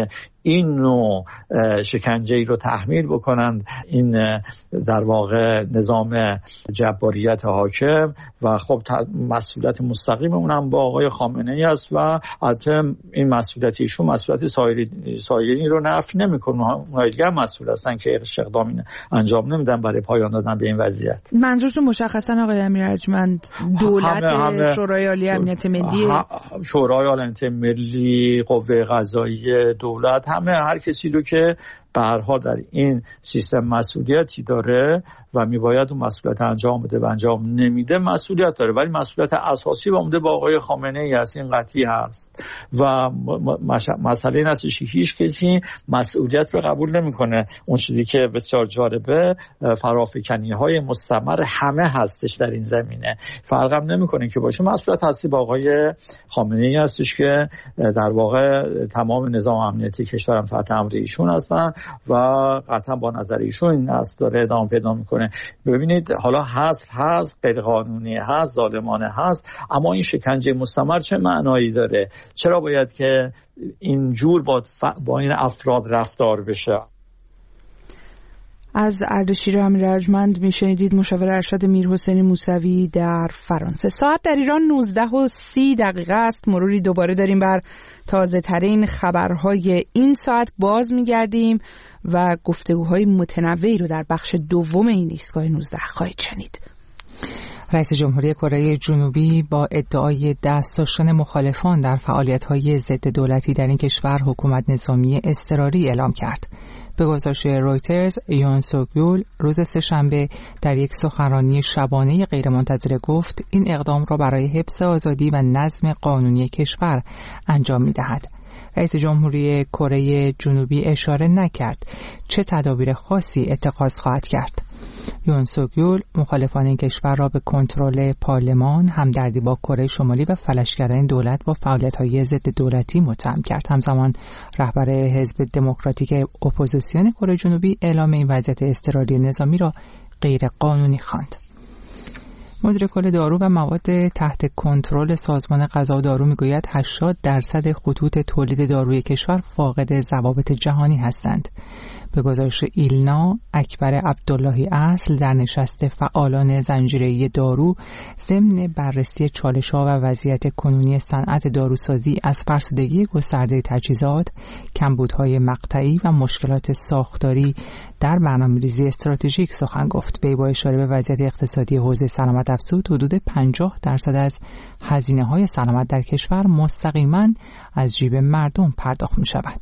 S15: این نوع شکنجه‌ای رو تحمیل بکنند. این در واقع نظام جباریت حاکم و خب مسئولیت مستقیم اونم با آقای خامنه‌ای است و البته این مسئولیت ایشون مسئولیت سایرین رو نفی نمی‌کنه. اونها دیگه مسئول هستن که اقدامی انجام نمیدن برای پایان دادن به این وضعیت.
S1: منظورتون مشخصا آقای امیر ارجمند دولت همه همه شورای عالی امنیت ملی،
S15: شورای عالی امنیت ملی، قوه قضاییه، دولت، همه هر کسی رو که به هر حال در این سیستم مسئولیتی داره و میباید اون مسئولیت انجام بده و انجام نمیده مسئولیت داره، ولی مسئولیت اساسی و عمده با آقای خامنه‌ای است، این قطعی هست و مسئله این است که هیچ کسی مسئولیت رو قبول نمیکنه. اون چیزی که بسیار جالبه فرافکنی‌های مستمر همه هستش در این زمینه، فرقم نمیکنه که باشه مسئولیت هستی با آقای خامنه‌ای هستش که در واقع تمام نظام امنیتی کشورم تحت امر ایشون هستن و قطعا با نظر ایشون این اصل داره ادامه پیدا میکنه. ببینید حالا هست هست غیر قانونی هست ظالمانه هست، اما این شکنجه مستمر چه معنایی داره؟ چرا باید که اینجور با, ف... با این افراد رفتار بشه؟
S1: از اردشیر امیر ارجمند میشنیدید، مشاور ارشد میرحسین موسوی در فرانسه. ساعت در ایران نوزده و سی دقیقه است. مروری دوباره داریم بر تازه ترین خبرهای این ساعت باز میگردیم و گفتگوهای متنوعی رو در بخش دوم این ایستگاه نوزده خواهید شنید.
S2: رئیس جمهوری کره جنوبی با ادعای دست داشتن مخالفان در فعالیت‌های ضد دولتی در این کشور حکومت نظامی اضطراری اعلام کرد. به گزارش رویترز، یون سوگیول روز سه‌شنبه در یک سخنرانی شبانه غیرمنتظره گفت این اقدام را برای حفظ آزادی و نظم قانونی کشور انجام می‌دهد. رئیس جمهوری کره جنوبی اشاره نکرد چه تدابیر خاصی اتخاذ خواهد کرد. یون سوگیول مخالفان این کشور را به کنترل پارلمان، همدردی با کره شمالی و فلج کردن دولت با فعالیت‌های ضد دولتی متهم کرد. همزمان رهبر حزب دموکراتیک اپوزیسیون کره جنوبی اعلام این وضعیت اضطراری نظامی را غیر قانونی خواند. مدیر کل دارو و مواد تحت کنترل سازمان غذا و دارو میگوید هشتاد درصد خطوط تولید داروی کشور فاقد ضوابط جهانی هستند. به گزارش ایلنا، اکبر عبداللهی اصل در نشست فعالان زنجیره‌ای دارو ضمن بررسی چالش‌ها و وضعیت کنونی صنعت داروسازی از فرسودگی گسترده تجهیزات، کمبودهای مقطعی و مشکلات ساختاری در برنامه‌ریزی استراتژیک سخن گفت. به با اشاره به وضعیت اقتصادی حوزه سلامت افزود، حدود پنجاه درصد از هزینه‌های سلامت در کشور مستقیما از جیب مردم پرداخت می‌شود.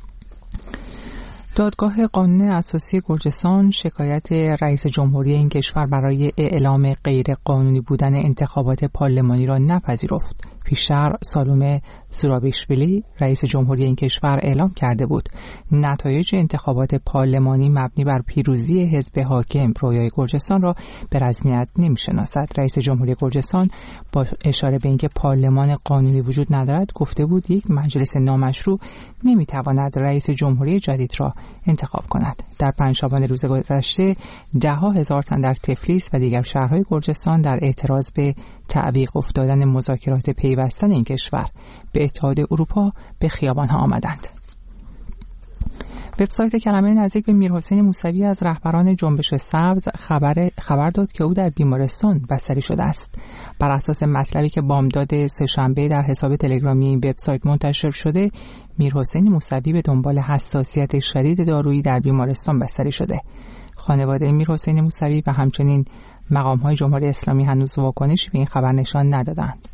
S2: دادگاه قانون اساسی گرجستان شکایت رئیس جمهوری این کشور برای اعلام غیر قانونی بودن انتخابات پارلمانی را نپذیرفت. پیشتر سالومه سورابیشویلی رئیس جمهوری این کشور اعلام کرده بود نتایج انتخابات پارلمانی مبنی بر پیروزی حزب حاکم رویای گرجستان را به رسمیت نمی‌شناسد. رئیس جمهوری گرجستان با اشاره به اینکه پارلمان قانونی وجود ندارد گفته بود یک مجلس نامشروع نمی‌تواند رئیس جمهوری جدید را انتخاب کند. در پنجشنبه روز گذشته ده‌ها هزار تن در تفلیس و دیگر شهرهای گرجستان در اعتراض به تعویق افتادن مذاکرات پیوستن این کشور به اتحاد اروپا به خیابان‌ها آمدند. وبسایت کلمه نزدیک به میرحسین موسوی از رهبران جنبش سبز خبر خبر داد که او در بیمارستان بستری شده است. بر اساس مطلبی که بامداد سه‌شنبه در حساب تلگرامی این وبسایت منتشر شده، میرحسین موسوی به دنبال حساسیت شدید دارویی در بیمارستان بستری شده. خانواده میرحسین موسوی و همچنین مقام‌های جمهوری اسلامی هنوز واکنشی به این خبر نشان ندادند.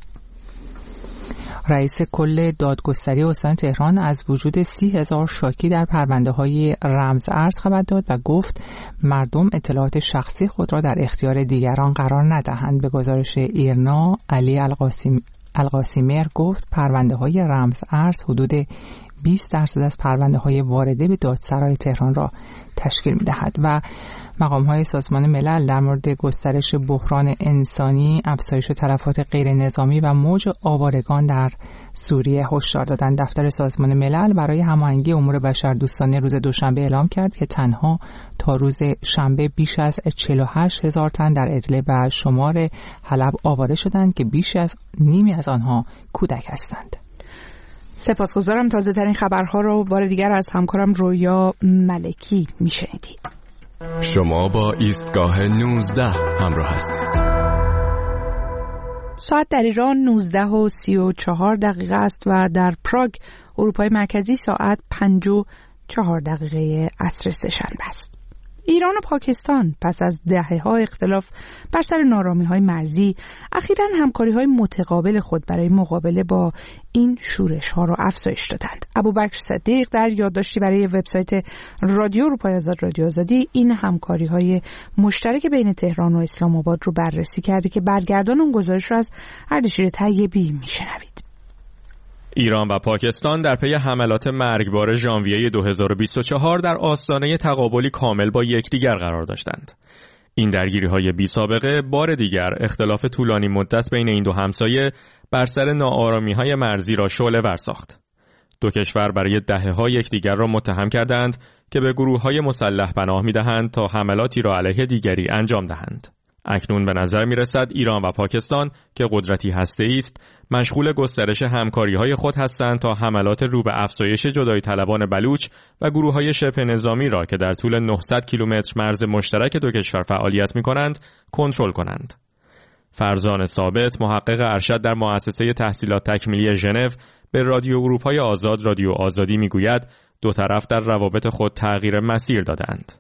S2: رئیس کل دادگستری استان تهران از وجود سی هزار شاکی در پرونده‌های رمز ارز خبر داد و گفت مردم اطلاعات شخصی خود را در اختیار دیگران قرار ندهند. به گزارش ایرنا، علی القاسم القاسمر گفت پرونده‌های رمز ارز حدود بیست درصد از پرونده‌های وارده به دادسرای تهران را تشکیل می‌دهد و مقام‌های سازمان ملل در مورد گسترش بحران انسانی، افزایش تلفات غیر نظامی و موج آوارگان در سوریه هشدار دادند. دفتر سازمان ملل برای هماهنگی امور بشردوستانه روز دوشنبه اعلام کرد که تنها تا روز شنبه بیش از چهل و هشت هزار تن در ادلب و شمال حلب آواره شدند که بیش از نیمی از آنها کودک هستند.
S1: سپاسگزارم. تازه ترین خبرها رو بار دیگر از همکارم رویا ملکی میشنیدید.
S16: شما با ایستگاه نوزده همراه هستید.
S1: ساعت در ایران نوزده و سی و چهار دقیقه است و در پراگ اروپای مرکزی ساعت پنج و چهار دقیقه عصر سه‌شنبه است. ایران و پاکستان پس از دهه‌ها اختلاف بر سر نارامی‌های مرزی اخیراً همکاری‌های متقابل خود برای مقابله با این شورش‌ها را افزایش دادند. ابوبکر صدیق در یادداشتی برای وبسایت رادیو اروپای آزاد رادیو آزادی این همکاری‌های مشترک بین تهران و اسلام آباد رو بررسی کرده که برگردان اون گزارش را از اردشیر طیبی میشنوید.
S17: ایران و پاکستان در پی حملات مرگبار ژانویه دو هزار و بیست و چهار در آستانه تقابلی کامل با یکدیگر قرار داشتند. این درگیری‌های بی سابقه بار دیگر اختلاف طولانی مدت بین این دو همسایه بر سر ناآرامی‌های مرزی را شعله‌ور ساخت. دو کشور برای دهه‌ها یکدیگر را متهم کردند که به گروه‌های مسلح پناه می‌دهند تا حملاتی را علیه دیگری انجام دهند. اکنون به نظر می‌رسد ایران و پاکستان که قدرتی هسته‌ای است مشغول گسترش همکاری‌های خود هستند تا حملات رو به افزایش جدایی طلبان بلوچ و گروه‌های شبه نظامی را که در طول نهصد کیلومتر مرز مشترک دو کشور فعالیت می‌کنند کنترل کنند. فرزان ثابت، محقق ارشد در مؤسسه تحصیلات تکمیلی ژنو، به رادیو اروپای آزاد رادیو آزادی می‌گوید دو طرف در روابط خود تغییر مسیر دادند.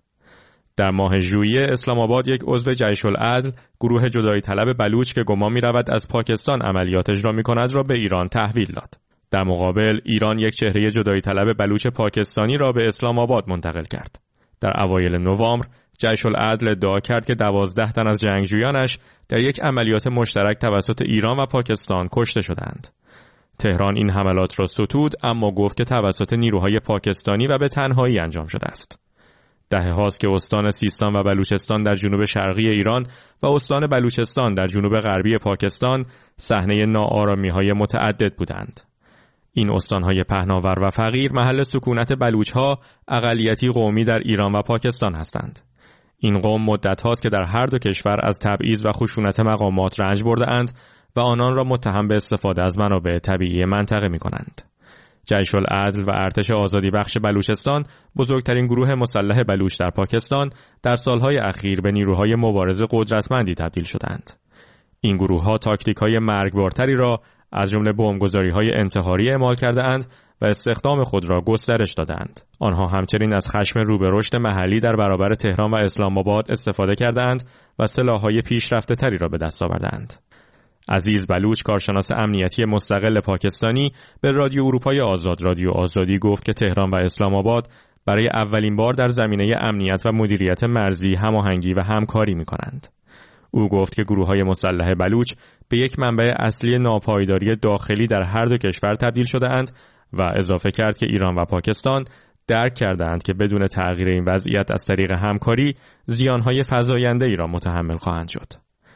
S17: در ماه ژوئیه اسلام آباد یک عضو جیش العدل، گروه جدایی طلب بلوچ که گمان می‌رود از پاکستان عملیات اجرا می‌کند را به ایران تحویل داد. در مقابل ایران یک چهره جدایی طلب بلوچ پاکستانی را به اسلام آباد منتقل کرد. در اوایل نوامبر جیش العدل ادعا کرد که دوازده تن از جنگجویانش در یک عملیات مشترک توسط ایران و پاکستان کشته شدند. تهران این حملات را ستود اما گفت که توسط نیروهای پاکستانی و به تنهایی انجام شده است. دهه هاست که استان سیستان و بلوچستان در جنوب شرقی ایران و استان بلوچستان در جنوب غربی پاکستان صحنه ناآرامی‌های متعدد بودند. این استان‌های پهناور و فقیر محل سکونت بلوچ‌ها، اقلیتی قومی در ایران و پاکستان هستند. این قوم مدت هاست که در هر دو کشور از تبعیض و خشونت مقامات رنج برده‌اند و آنان را متهم به استفاده از منابع طبیعی منطقه می‌کنند. جیش العدل و ارتش آزادی بخش بلوچستان، بزرگترین گروه مسلح بلوچ در پاکستان، در سالهای اخیر به نیروهای مبارز قدرتمندی تبدیل شدند. این گروه‌ها تاکتیک‌های مرگبارتری را از جمله بمبگذاری‌های انتحاری اعمال کرده‌اند و استخدام خود را گسترش دادند. آنها همچنین از خشم رو به رشد محلی در برابر تهران و اسلام آباد استفاده کردند و سلاح‌های پیشرفته‌تری را به دست آوردند. عزیز بلوچ، کارشناس امنیتی مستقل پاکستانی، به رادیو اروپای آزاد رادیو آزادی گفت که تهران و اسلام آباد برای اولین بار در زمینه امنیت و مدیریت مرزی هماهنگی و همکاری می‌کنند. او گفت که گروه‌های مسلح بلوچ به یک منبع اصلی ناپایداری داخلی در هر دو کشور تبدیل شده‌اند و اضافه کرد که ایران و پاکستان درک کردند که بدون تغییر این وضعیت از طریق همکاری زیان‌های فزاینده‌ای را متحمل خواهند شد.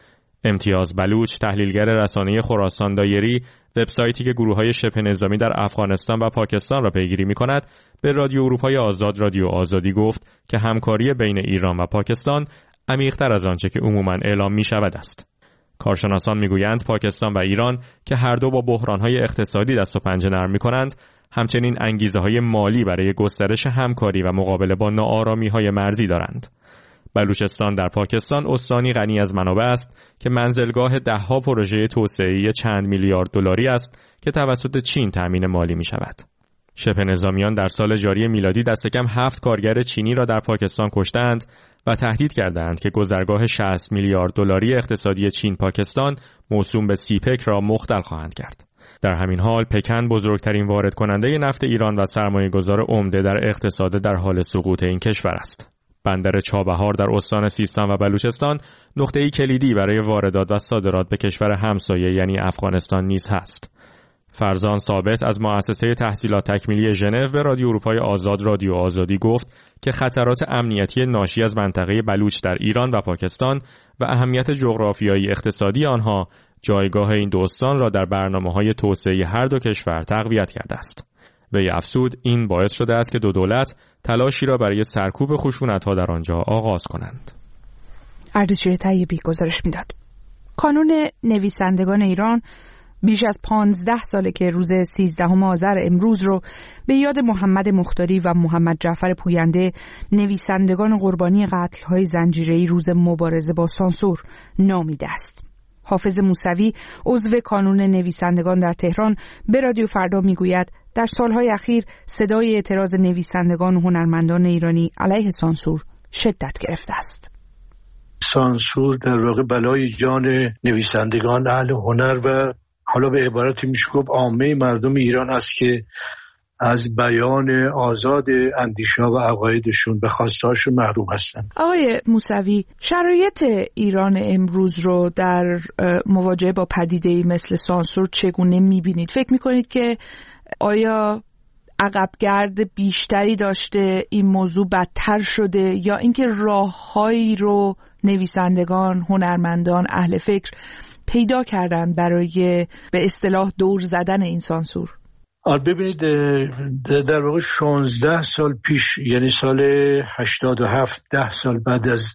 S17: امتیاز بلوچ، تحلیلگر رسانه خراسان دایری، وبسایتی که گروه‌های شبه نظامی در افغانستان و پاکستان را پیگیری می‌کند، به رادیو اروپای آزاد رادیو آزادی گفت که همکاری بین ایران و پاکستان عمیق‌تر از آنچه که عموماً اعلام می‌شود است. کارشناسان می‌گویند پاکستان و ایران که هر دو با بحران‌های اقتصادی دست و پنجه نرم می‌کنند، همچنین انگیزه‌های مالی برای گسترش همکاری و مقابله با ناآرامی‌های مرزی دارند. بلوچستان در پاکستان استانی غنی از منابع است که منزلگاه ده‌ها پروژه توسعه‌ای چند میلیارد دلاری است که توسط چین تأمین مالی می‌شود. شبه نظامیان در سال جاری میلادی دست کم هفت کارگر چینی را در پاکستان کشتند و تهدید کردند که گذرگاه شصت میلیارد دلاری اقتصادی چین پاکستان موسوم به سیپک را مختل خواهند کرد. در همین حال پکن بزرگترین وارد کننده نفت ایران و سرمایه‌گذار عمده در اقتصاد در حال سقوط این کشور است. بندر چابهار در استان سیستان و بلوچستان نقطه‌ای کلیدی برای واردات و صادرات به کشور همسایه یعنی افغانستان نیز هست. فرزان ثابت از مؤسسه تحصیلات تکمیلی ژنو به رادیو اروپای آزاد رادیو آزادی گفت که خطرات امنیتی ناشی از منطقه بلوچ در ایران و پاکستان و اهمیت جغرافیایی اقتصادی آنها جایگاه این دو استان را در برنامه‌های توسعه هر دو کشور تقویت کرده است. وی افزود این باعث شده است که دو دولت تلاشی را برای سرکوب خشونت‌ها در آنجا آغاز کنند.
S1: اردشیر طیبی گزارش می‌داد. کانون نویسندگان ایران بیش از پانزده ساله که روز سیزدهم آذر امروز رو به یاد محمد مختاری و محمد جعفر پوینده، نویسندگان قربانی قتل‌های زنجیره‌ای، روز مبارزه با سانسور نامیده است. حافظ موسوی، عضو کانون نویسندگان در تهران، به رادیو فردا میگوید در سالهای اخیر صدای اعتراض نویسندگان و هنرمندان ایرانی علیه سانسور شدت گرفته است.
S18: سانسور در واقع بلای جان نویسندگان، اهل هنر و حالا به عبارتی میشه گفت عامه مردم ایران است که از بیان آزاد اندیشه و عقایدشون به خواستهاشون محروم هستند.
S1: آقای موسوی، شرایط ایران امروز رو در مواجهه با پدیده‌ای مثل سانسور چگونه میبینید؟ فکر میکنید که آیا عقبگرد بیشتری داشته، این موضوع بدتر شده، یا اینکه راههایی رو نویسندگان، هنرمندان، اهل فکر پیدا کردن برای به اصطلاح دور زدن این سانسور؟
S18: آره ببینید، در واقع شانزده سال پیش، یعنی سال هشتاد و هفت، ده سال بعد از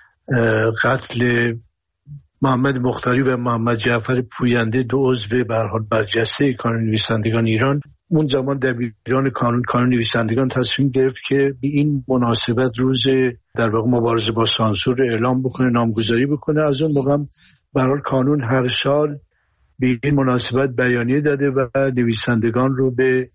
S18: قتل محمد مختاری و محمد جعفر پوینده، دو عضو به هر حال برجسته کانون نویسندگان ایران، اون زمان دبیران کانون کانون نویسندگان تصمیم گرفت که به این مناسبت روز در واقع مبارزه با سانسور اعلام بکنه، نامگذاری بکنه. از اون موقع به هر حال کانون هر سال به این مناسبت بیانیه داده و نویسندگان رو به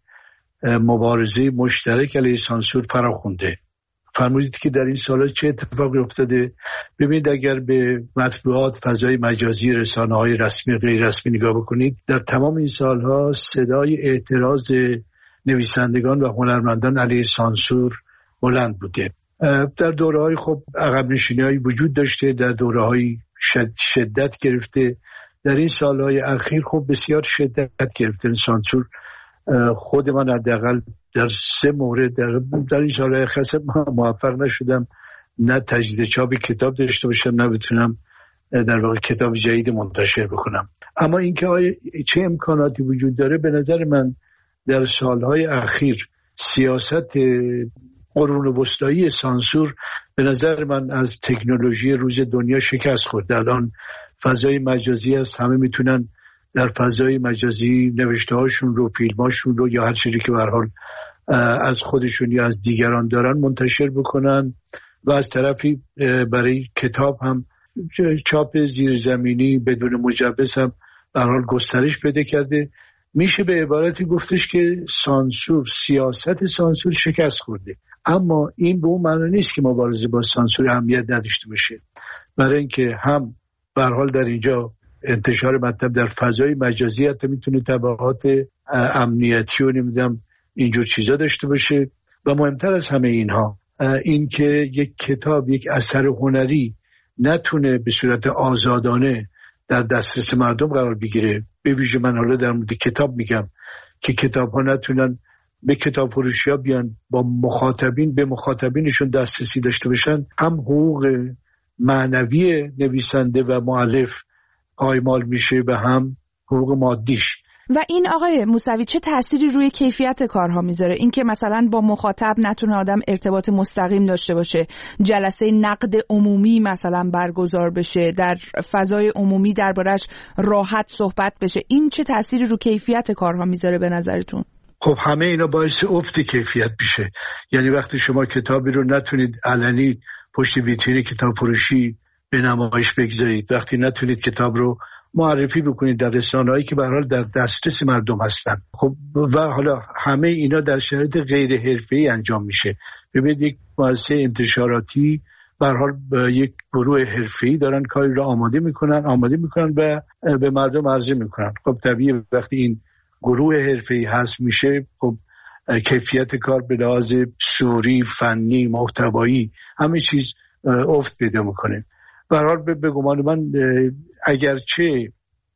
S18: مبارزه مشترک علیه سانسور فراخونده. فرمودید که در این سال‌ها چه اتفاقی افتاده؟ ببینید، اگر به مطبوعات، فضای مجازی، رسانه‌های رسمی غیر رسمی نگاه بکنید، در تمام این سال‌ها صدای اعتراض نویسندگان و هنرمندان علیه سانسور بلند بوده. در دوره‌های خب عقب نشینی‌هایی وجود داشته، در دوره‌های شد شدت گرفته. در این سال‌های اخیر خب بسیار شدت گرفته سانسور. خود من حداقل در سه مورد در, در این سال‌های اخیر موفق نشدم نه تجدید چاپ کتاب داشته باشم، نه بتونم در واقع کتاب جدید منتشر بکنم. اما اینکه چه امکاناتی وجود داره، به نظر من در سال‌های اخیر سیاست قرون وسطایی سانسور به نظر من از تکنولوژی روز دنیا شکست خورد. الان فضای مجازی است، همه میتونن در فضای مجازی نوشته هاشون رو، فیلم هاشون رو یا هر چیزی که به هر حال از خودشون یا از دیگران دارن منتشر بکنن. و از طرفی برای کتاب هم چاپ زیرزمینی بدون مجوز هم به هر حال گسترش پیدا کرده. میشه به عبارتی گفتش که سانسور، سیاست سانسور شکست خورده. اما این به اون معنی نیست که مبارزه با سانسور اهمیت نداشته باشه، برای اینکه هم به هر حال در اینجا انتشار مطلب در فضای مجازی حتی میتونه تبعات امنیتی و نمیدونم اینجور چیزا داشته باشه. و مهمتر از همه اینها این که یک کتاب، یک اثر هنری نتونه به صورت آزادانه در دسترس مردم قرار بگیره. به ویژه من حالا در مورد کتاب میگم که کتاب ها نتونن به کتاب فروشی ها بیان، با مخاطبین به مخاطبینشون دسترسی داشته باشن، هم حقوق معنوی نویسنده و مؤلف پایمال میشه و هم حقوق مادیش.
S1: و این آقای موسوی چه تأثیری روی کیفیت کارها میذاره؟ این که مثلا با مخاطب نتونه آدم ارتباط مستقیم داشته باشه، جلسه نقد عمومی مثلا برگزار بشه، در فضای عمومی دربارش راحت صحبت بشه، این چه تأثیری رو کیفیت کارها میذاره به نظرتون؟
S18: خب همه اینا باعث افت کیفیت میشه. یعنی وقتی شما کتابی رو نتونید علنی پشت ویترین کتاب فروشی به نمایش بگذارید، وقتی نتونید کتاب رو معرفی بکنید در رسانه‌هایی که به هر حال در دسترس مردم هستن، خب و حالا همه اینا در شرایط غیر حرفه‌ای انجام میشه. ببینید یک مؤسسه انتشاراتی به هر حال یک گروه حرفه‌ای دارن کاری رو آماده میکنن آماده میکنن و به مردم عرضه میکنن. خب طبیعیه وقتی این گروه حرفه‌ای هست میشه، خب کیفیت کار به لحاظ صوری، فنی، محتوایی همه چیز افت پیدا میکنه. به هر حال به گمان من اگرچه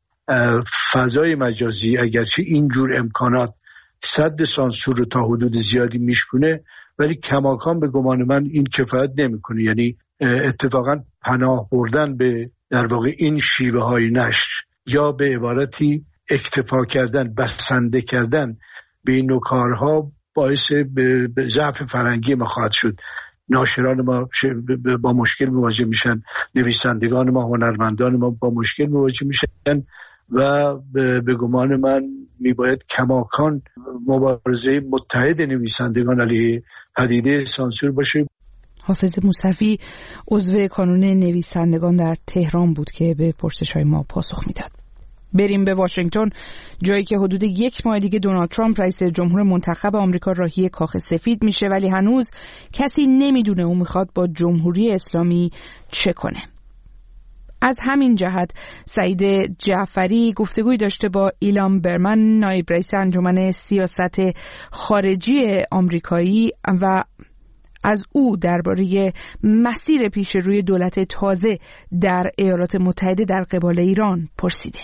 S18: فضای مجازی، اگرچه اینجور امکانات سد سانسور رو تا حدود زیادی میشکنه، ولی کماکان به گمان من این کفایت نمیکنه. یعنی اتفاقا پناه بردن به در واقع این شیوه های نشر یا به عبارتی اکتفا کردن، بسنده کردن به این نوع کارها باعث به ضعف فرهنگی ما خواهد شد. ناشران ما با مشکل مواجه میشن، نویسندگان ما، هنرمندان ما با مشکل مواجه میشن و به گمان من میباید کماکان مبارزه متحد نویسندگان علیه پدیده سانسور باشه.
S1: حافظ موسوی عضو کانون نویسندگان در تهران بود که به پرسش‌های ما پاسخ میداد. بریم به واشنگتن، جایی که حدود یک ماه دیگه دونالد ترامپ رئیس جمهور منتخب آمریکا راهی کاخ سفید میشه، ولی هنوز کسی نمیدونه اون میخواد با جمهوری اسلامی چه کنه. از همین جهت سعید جعفری گفتگوی داشته با ایلان برمن، نایب رئیس انجمن سیاست خارجی آمریکایی، و از او درباره مسیر پیش روی دولت تازه در ایالات متحده در قبال ایران پرسیده.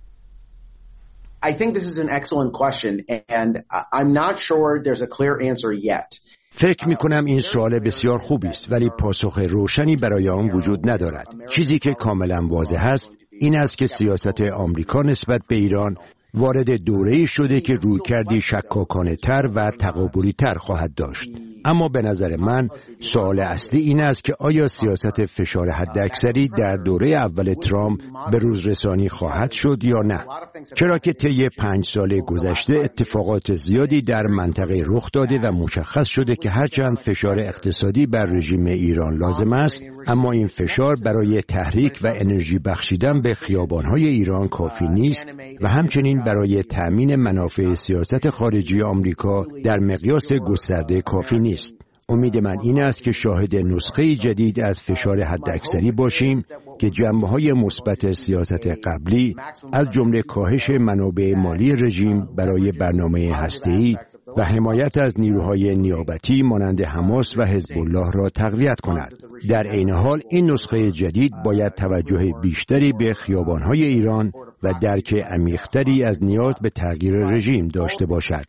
S19: I think this is an excellent question and I'm not sure there's a clear answer yet.
S20: فکر می کنم این سوال بسیار خوبی است ولی پاسخ روشنی برای آن وجود ندارد. چیزی که کاملا واضح است این است که سیاست آمریکا نسبت به ایران وارد دوره‌ای شده که رویکردی شکاکانه تر و تقابلی تر خواهد داشت. اما به نظر من سوال اصلی این است که آیا سیاست فشار حداکثری در دوره اول ترامپ به روز رسانی خواهد شد یا نه؟ چرا که طی پنج سال گذشته اتفاقات زیادی در منطقه رخ داده و مشخص شده که هرچند فشار اقتصادی بر رژیم ایران لازم است، اما این فشار برای تحریک و انرژی بخشیدن به خیابان‌های ایران کافی نیست و همچنین برای تأمین منافع سیاست خارجی آمریکا در مقیاس گسترده کافی نیست. امید من این است که شاهد نسخه جدید از فشار حداکثری باشیم که جنبه‌های مثبت سیاست قبلی از جمله کاهش منابع مالی رژیم برای برنامه هسته‌ای و حمایت از نیروهای نیابتی مانند حماس و حزب الله را تقویت کند. در عین حال این نسخه جدید باید توجه بیشتری به خیابان‌های ایران و درک عمیق‌تری از نیاز به تغییر رژیم داشته باشد.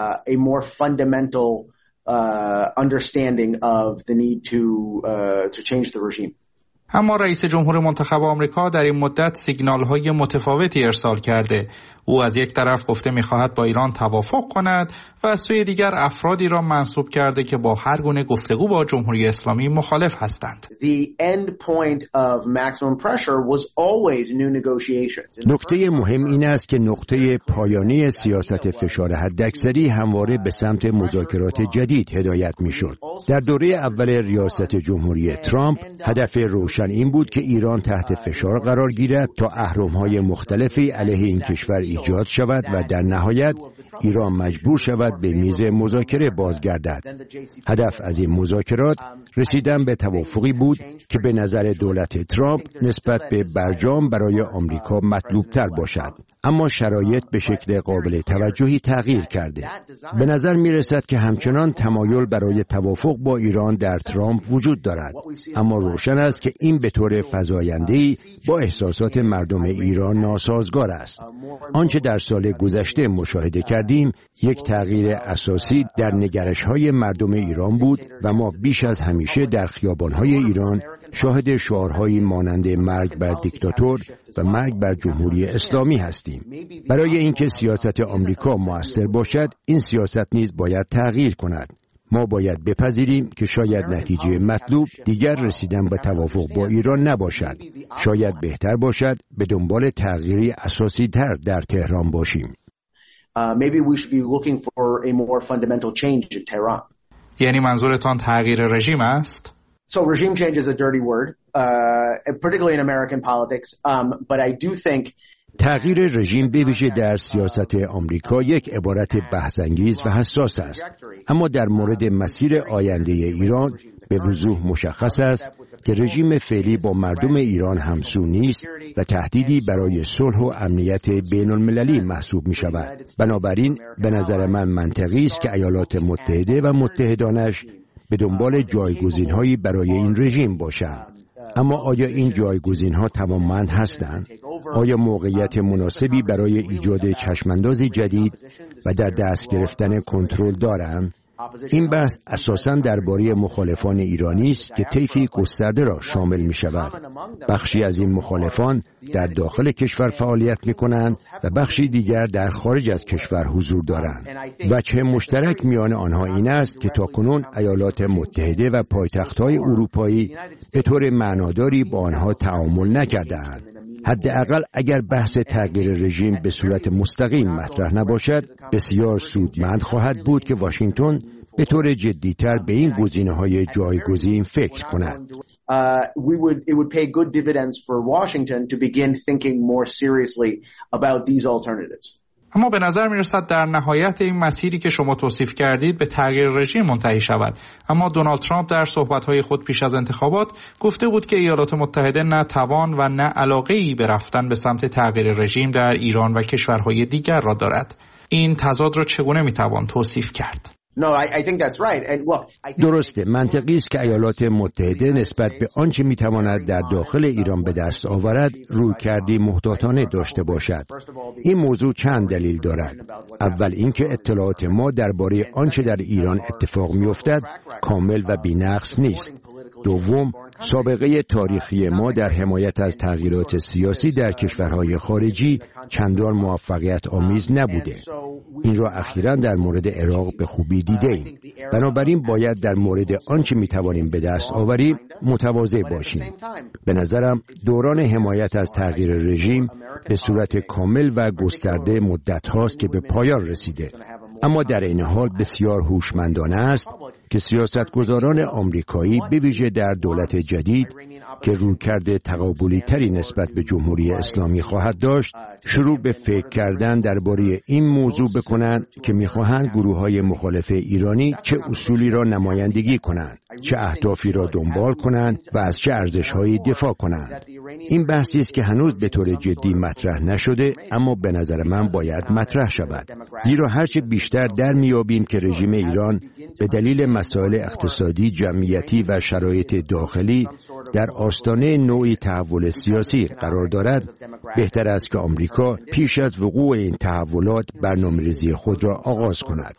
S19: Uh, understanding of the need to uh, to change the regime.
S21: اما رئیس جمهور منتخب آمریکا در این مدت سیگنال‌های متفاوتی ارسال کرده. او از یک طرف گفته می‌خواهد با ایران توافق کند و از سوی دیگر افرادی را منسوب کرده که با هر گونه گفتگو با جمهوری اسلامی مخالف هستند.
S19: The end point of maximum pressure was always new negotiations.
S20: نکته مهم این است که نقطه پایانی سیاست فشار حداکثری همواره به سمت مذاکرات جدید هدایت می‌شد. در دوره اول ریاست جمهوری ترامپ هدف روشن این بود که ایران تحت فشار قرار گیرد تا اهرم‌های مختلفی علیه این کشور ایجاد شود و در نهایت ایران مجبور شود به میز مذاکره بازگردد. هدف از این مذاکرات رسیدن به توافقی بود که به نظر دولت ترامپ نسبت به برجام برای آمریکا مطلوب‌تر باشد. اما شرایط به شکل قابل توجهی تغییر کرده. به نظر می رسد که همچنان تمایل برای توافق با ایران در ترامپ وجود دارد. اما روشن است که این به طور فزاینده‌ای با احساسات مردم ایران ناسازگار است. آنچه در سال گذشته مشاهده کردیم یک تغییر اساسی در نگرش‌های مردم ایران بود و ما بیش از همیشه در خیابان‌های ایران شاهد شعارهایی مانند مرگ بر دیکتاتور و مرگ بر جمهوری اسلامی هستیم. برای اینکه سیاست آمریکا مؤثر باشد، این سیاست نیز باید تغییر کند. ما باید بپذیریم که شاید نتیجه مطلوب دیگر رسیدن به توافق با ایران نباشد. شاید بهتر باشد به دنبال تغییری اساسی تر در تهران باشیم.
S19: Uh, maybe we should be looking for a more fundamental change in Tehran.
S21: یعنی منظورتان تغییر رژیم است؟
S19: So regime change is a dirty word, uh, particularly in American politics, um, but I do think
S20: تغییر رژیم به ویژه در سیاست آمریکا یک عبارت بحث‌انگیز و حساس است. اما در مورد مسیر آینده ایران به وضوح مشخص است که رژیم فعلی با مردم ایران همسو نیست و تهدیدی برای صلح و امنیت بین المللی محسوب می شود. بنابراین به نظر من منطقی است که ایالات متحده و متحدانش به دنبال جایگزین‌هایی برای این رژیم باشند. اما آیا این جایگزین‌ها توانمند هستند؟ آیا موقعیت مناسبی برای ایجاد چشماندازی جدید و در دست گرفتن کنترل دارند؟ این بحث اساساً درباره مخالفان ایرانی است که طیفی گسترده را شامل می شود. بخشی از این مخالفان در داخل کشور فعالیت می کنند و بخشی دیگر در خارج از کشور حضور دارند. وجه مشترک میان آنها این است که تاکنون ایالات متحده و پایتخت‌های اروپایی به طور معناداری با آنها تعامل نکردند. حداقل اگر بحث تغییر رژیم به صورت مستقیم مطرح نباشد، بسیار سودمند خواهد بود که واشنگتن به طور جدی‌تر به این گزینه‌های جایگزین فکر کند.
S19: Uh, we would it would pay good dividends for Washington to begin thinking more seriously about these alternatives.
S21: اما به نظر می‌رسد در نهایت این مسیری که شما توصیف کردید به تغییر رژیم منتهی شود. اما دونالد ترامپ در صحبت‌های خود پیش از انتخابات گفته بود که ایالات متحده نه توان و نه علاقه‌ای به رفتن به سمت تغییر رژیم در ایران و کشورهای دیگر را دارد. این تضاد را چگونه می‌توان توصیف کرد؟
S19: No, I, I think that's right. And look, I think...
S20: درسته، منطقی است که ایالات متحده نسبت به آنچه میتواند در داخل ایران به دست آورد رویکردی محتاطانه داشته باشد. این موضوع چند دلیل دارد. اول اینکه اطلاعات ما درباره آنچه در ایران اتفاق میافتد کامل و بی‌نقص نیست. دوم، سابقه تاریخی ما در حمایت از تغییرات سیاسی در کشورهای خارجی چندان موفقیت آمیز نبوده. این را اخیراً در مورد عراق به خوبی دیده ایم. بنابراین باید در مورد آنچه میتوانیم به دست آوریم متواضع باشیم. به نظرم دوران حمایت از تغییر رژیم به صورت کامل و گسترده مدت هاست که به پایان رسیده. اما در این حال بسیار هوشمندانه است که سیاستگزاران آمریکایی به ویژه در دولت جدید که رویکرد تقابلی تری نسبت به جمهوری اسلامی خواهد داشت شروع به فکر کردن درباره این موضوع بکنند که می‌خواهند گروه‌های مخالف ایرانی چه اصولی را نمایندگی کنند، چه اهدافی را دنبال کنند و از چه ارزش‌هایی دفاع کنند. این بحثی است که هنوز به طور جدی مطرح نشده، اما به نظر من باید مطرح شود. زیرا هرچه بیشتر در میابیم که رژیم ایران به دلیل مسائل اقتصادی، جمعیتی و شرایط داخلی در آستانه نوعی تحول سیاسی قرار دارد، بهتر است که آمریکا پیش از وقوع این تحولات برنامه‌ریزی خود را آغاز کند.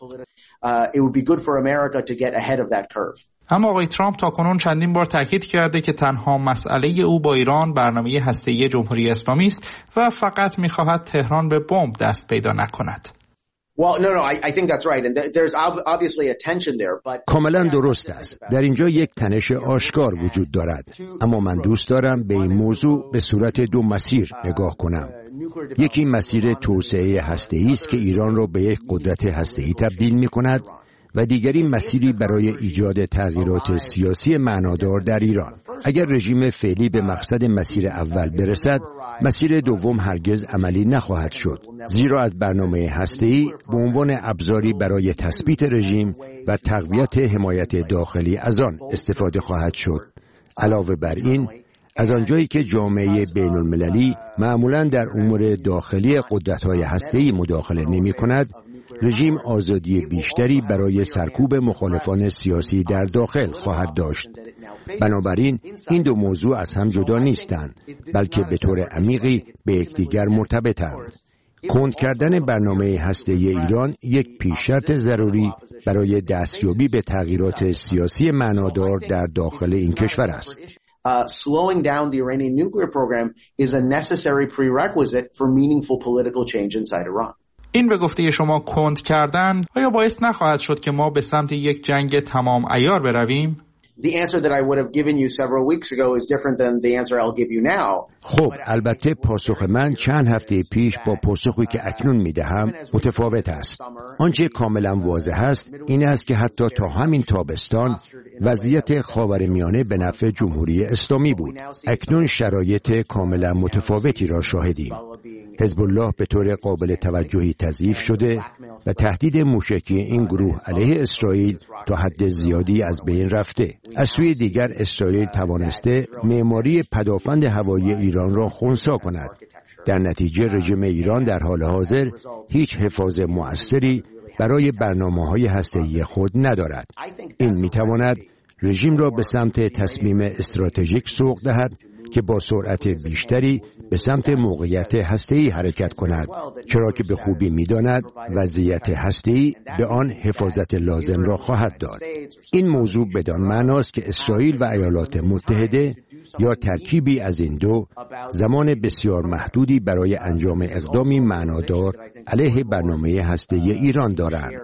S21: اما آقای ترامپ تاکنون چندین بار تاکید کرده که تنها مسئله او با ایران برنامه هسته‌ای جمهوری اسلامی است و فقط می‌خواهد تهران به بمب دست پیدا نکند.
S19: Well, no, no, I, I think that's right, and there's obviously a tension there, but
S20: کاملا درست است. در اینجا یک تنش آشکار وجود دارد. اما من دوست دارم به این موضوع به صورت دو مسیر نگاه کنم. یکی مسیر توسعه هسته‌ای است که ایران را به یک قدرت هسته‌ای تبدیل می‌کند و دیگری مسیری برای ایجاد تغییرات سیاسی معنادار در ایران. اگر رژیم فعلی به مقصد مسیر اول برسد، مسیر دوم هرگز عملی نخواهد شد، زیرا از برنامه هسته‌ای به عنوان ابزاری برای تثبیت رژیم و تقویت حمایت داخلی از آن استفاده خواهد شد. علاوه بر این، از آنجایی که جامعه بین المللی معمولاً در امور داخلی قدرت‌های هسته‌ای مداخله نمی‌کند، رژیم آزادی بیشتری برای سرکوب مخالفان سیاسی در داخل خواهد داشت. بنابراین این دو موضوع از هم جدا نیستند، بلکه به طور عمیقی به یکدیگر مرتبطند. کند کردن برنامه هسته‌ای ایران یک پیش‌شرط ضروری برای دستیابی به تغییرات سیاسی معنادار در داخل این کشور است.
S19: Uh, slowing down the Iranian nuclear program is a necessary prerequisite for meaningful political change inside Iran.
S21: این به گفته شما کند کردن آیا باعث نخواهد شد که ما به سمت یک جنگ تمام عیار برویم؟
S19: The answer that I would have given you several weeks ago is different than the answer I'll give you now.
S20: خب البته پاسخ من چند هفته پیش با پاسخی که اکنون میدهم متفاوت است. آنچه کاملا واضح است این است که حتی تا همین تابستان وضعیت خاورمیانه به نفع جمهوری اسلامی بود. اکنون شرایط کاملا متفاوتی را شاهدیم. حزب الله به طور قابل توجهی تضعیف شده و تهدید موشکی این گروه علیه اسرائیل تا حد زیادی از بین رفته. از سوی دیگر اسرائیل توانسته معماری پدافند هوایی ایران را خنثی کند. در نتیجه رژیم ایران در حال حاضر هیچ حفاظ مؤثری برای برنامه‌های هسته‌ای خود ندارد. این می‌تواند رژیم را به سمت تصمیم استراتژیک سوق دهد که با سرعت بیشتری به سمت موقعیت هسته‌ای حرکت کند، چرا که به خوبی می‌داند وضعیت هسته‌ای به آن حفاظت لازم را خواهد داد. این موضوع بدان معناست که اسرائیل و ایالات متحده یا ترکیبی از این دو زمان بسیار محدودی برای انجام اقدامی معنادار علیه برنامه هسته‌ای ایران دارند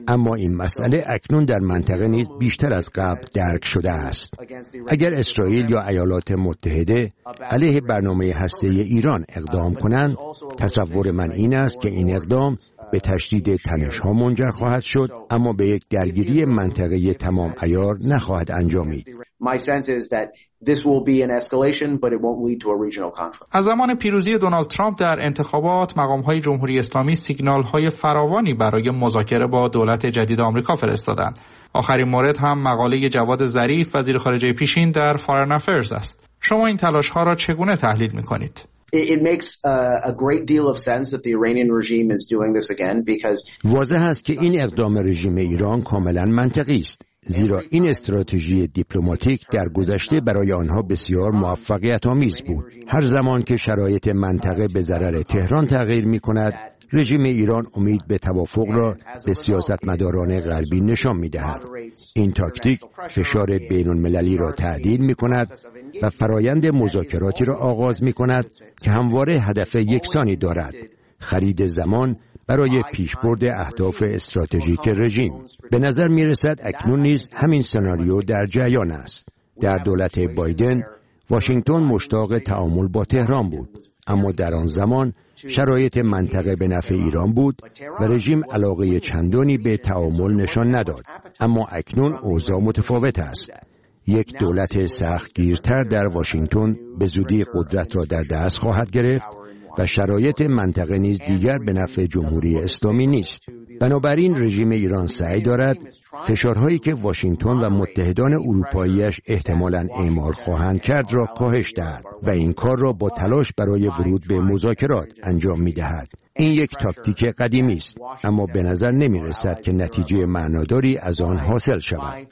S20: اما این مسئله اکنون در منطقه نیز بیشتر از قبل درک شده است. اگر اسرائیل یا ایالات متحده علیه برنامه هسته‌ای ایران اقدام کنند، تصور من این است که این اقدام به تشدید تنش‌ها منجر خواهد شد، اما به یک درگیری منطقه‌ای تمام عیار نخواهد انجامید.
S21: از زمان پیروزی دونالد ترامپ در انتخابات، مقام‌های جمهوری اسلامی سیگنال‌های فراوانی برای مذاکره با دولت جدید آمریکا فرستادند. آخرین مورد هم مقاله جواد ظریف، وزیر خارجه پیشین در فارن افیرز است. شما این تلاش‌ها را چگونه تحلیل می‌کنید؟
S19: It makes uh, a great deal of sense that the Iranian regime is doing this again because
S20: واضح است که این اقدام رژیم ایران کاملا منطقی است، زیرا این استراتژی دیپلماتیک در گذشته برای آنها بسیار موفقیت آمیز بود. هر زمان که شرایط منطقه به ضرر تهران تغییر می کند، رژیم ایران امید به توافق را به سیاستمداران غربی نشان می دهد. این تاکتیک فشار بین المللی را تعدیل می کند و فرایند مذاکراتی را آغاز می کند که همواره هدف یکسانی دارد: خرید زمان برای پیشبرد اهداف استراتژیک رژیم. به نظر می رسد اکنون نیز همین سناریو در جریان است. در دولت بایدن، واشنگتن مشتاق تعامل با تهران بود، اما در آن زمان شرایط منطقه به نفع ایران بود و رژیم علاقه چندانی به تعامل نشان نداد. اما اکنون اوضاع متفاوت است. یک دولت سختگیرتر در واشنگتن به زودی قدرت را در دست خواهد گرفت و شرایط منطقه نیز دیگر به نفع جمهوری اسلامی نیست. بنابراین رژیم ایران سعی دارد فشارهایی که واشنگتن و متحدان اروپاییش احتمالاً اعمال خواهند کرد را کاهش دهد و این کار را با تلاش برای ورود به مذاکرات انجام می‌دهد. این یک تاکتیک قدیمی است، اما به نظر نمی‌رسد که نتیجه معناداری از آن حاصل شود.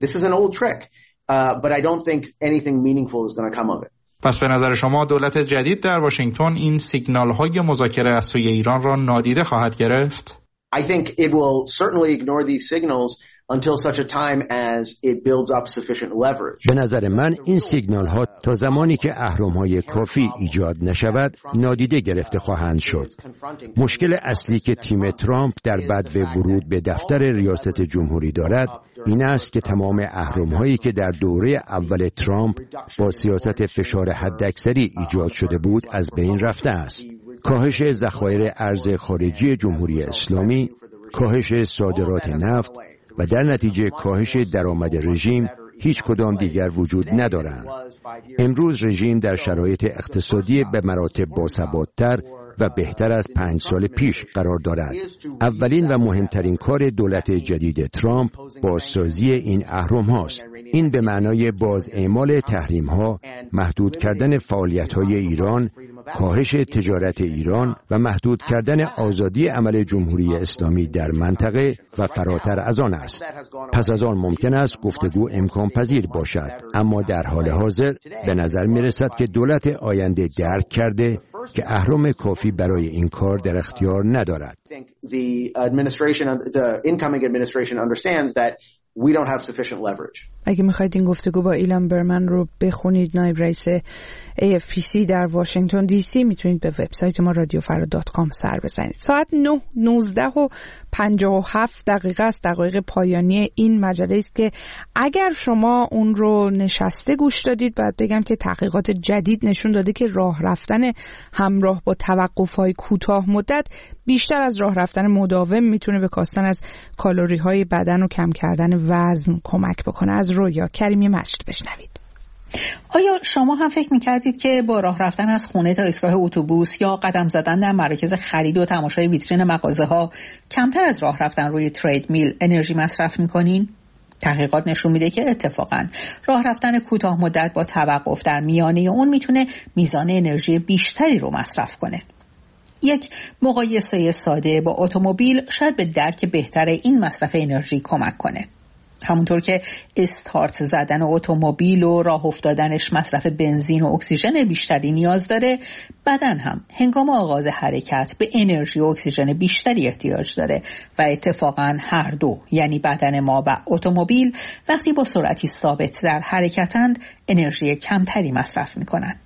S21: پس به نظر شما دولت جدید در واشنگتن این سیگنال‌های مذاکره از سوی ایران را نادیده خواهد گرفت؟
S19: I think it will certainly ignore these signals until such a time as it builds up sufficient leverage.
S20: به نظر من این سیگنال ها تا زمانی که اهرم‌های کافی ایجاد نشود نادیده گرفته خواهند شد. مشکل اصلی که تیم ترامپ در بدو ورود به دفتر ریاست جمهوری دارد این است که تمام اهرم‌هایی که در دوره اول ترامپ با سیاست فشار حداکثری ایجاد شده بود از بین رفته است. کاهش ذخایر ارز خارجی جمهوری اسلامی، کاهش صادرات نفت و در نتیجه کاهش درآمد رژیم هیچ کدام دیگر وجود ندارند. امروز رژیم در شرایط اقتصادی به مراتب باثبات‌تر و بهتر از پنج سال پیش قرار دارد. اولین و مهمترین کار دولت جدید ترامپ بازسازی این اهرم هاست. این به معنای باز اعمال تحریم ها، محدود کردن فعالیت های ایران، کاهش تجارت ایران و محدود کردن آزادی عمل جمهوری اسلامی در منطقه و فراتر از آن است. پس از آن ممکن است گفتگو امکان پذیر باشد، اما در حال حاضر به نظر می رسد که دولت آینده درک کرده که اهرم کافی برای این کار در اختیار ندارد.
S19: We don't have sufficient leverage.
S1: اگه میخواید این گفتگو با ایلان برمن رو بخونید، نایب رئیس ای اف پی سی در واشنگتن دی سی، میتونید به وبسایت ما رادیو فردا دات کام سر بزنید. ساعت نه نوزده و پنجاه و هفت دقیقه است، دقایق پایانی این مجله است که اگر شما اون رو نشسته گوش دادید، باید بگم که تحقیقات جدید نشون داده که راه رفتن همراه با توقف‌های کوتاه مدت بیشتر از راه رفتن مداوم میتونه به کاستن از کالری‌های بدن و کم کردن وزن کمک بکنه. از رویا کریمی مجد بشنوید.
S3: آیا شما هم فکر میکردید که با راه رفتن از خونه تا ایستگاه اتوبوس یا قدم زدن در مراکز خرید و تماشای ویترین مغازه‌ها کمتر از راه رفتن روی ترید میل انرژی مصرف میکنین؟ تحقیقات نشون میده که اتفاقاً راه رفتن کوتاه مدت با توقف در میانه اون میتونه میزان انرژی بیشتری رو مصرف کنه. یک مقایسه ساده با اتومبیل شاید به درک بهتر این مصرف انرژی کمک کنه. همونطور که استارت زدن اتومبیل و راه افتادنش مصرف بنزین و اکسیژن بیشتری نیاز داره، بدن هم هنگام آغاز حرکت به انرژی و اکسیژن بیشتری احتیاج داره و اتفاقاً هر دو، یعنی بدن ما و اتومبیل، وقتی با سرعتی ثابت در حرکتند انرژی کمتری مصرف میکنن.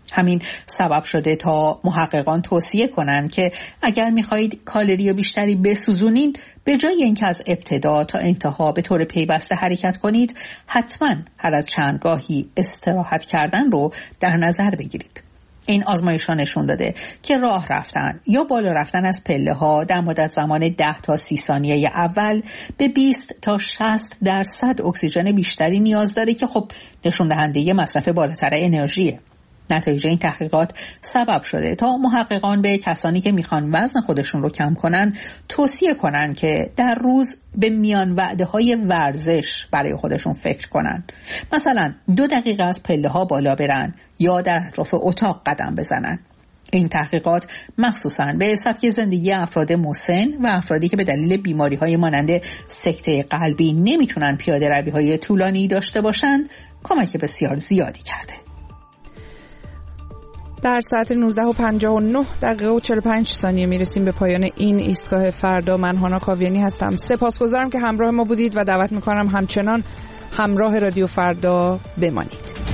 S3: همین سبب شده تا محققان توصیه کنند که اگر میخواهید کالری بیشتری بسوزونید، به جای اینکه از ابتدا تا انتها به طور پیوسته حرکت کنید، حتما هر از چند گاهی استراحت کردن رو در نظر بگیرید. این آزمایش ها نشون داده که راه رفتن یا بالا رفتن از پله ها در مدت زمان ده تا سی ثانیه اول به بیست تا شصت درصد اکسیژن بیشتری نیاز داره که خب نشون دهنده مصرف بالاتر انرژیه. نتایج این تحقیقات سبب شده تا محققان به کسانی که میخوان وزن خودشون رو کم کنن توصیه کنن که در روز به میان وعده های ورزش برای خودشون فکر کنن. مثلا دو دقیقه از پله ها بالا برن یا در اطراف اتاق قدم بزنن. این تحقیقات مخصوصاً به سبک زندگی افراد مسن و افرادی که به دلیل بیماری‌های مانند سکته قلبی نمیتونن پیاده روی‌های طولانی داشته باشند کمک بسیار زیادی کرده.
S1: در ساعت نوزده و پنجاه و نه دقیقه و چهل و پنج ثانیه میرسیم به پایان این ایستگاه فردا. من هانا کاویانی هستم. سپاسگزارم که همراه ما بودید و دعوت میکنم همچنان همراه رادیو فردا بمانید.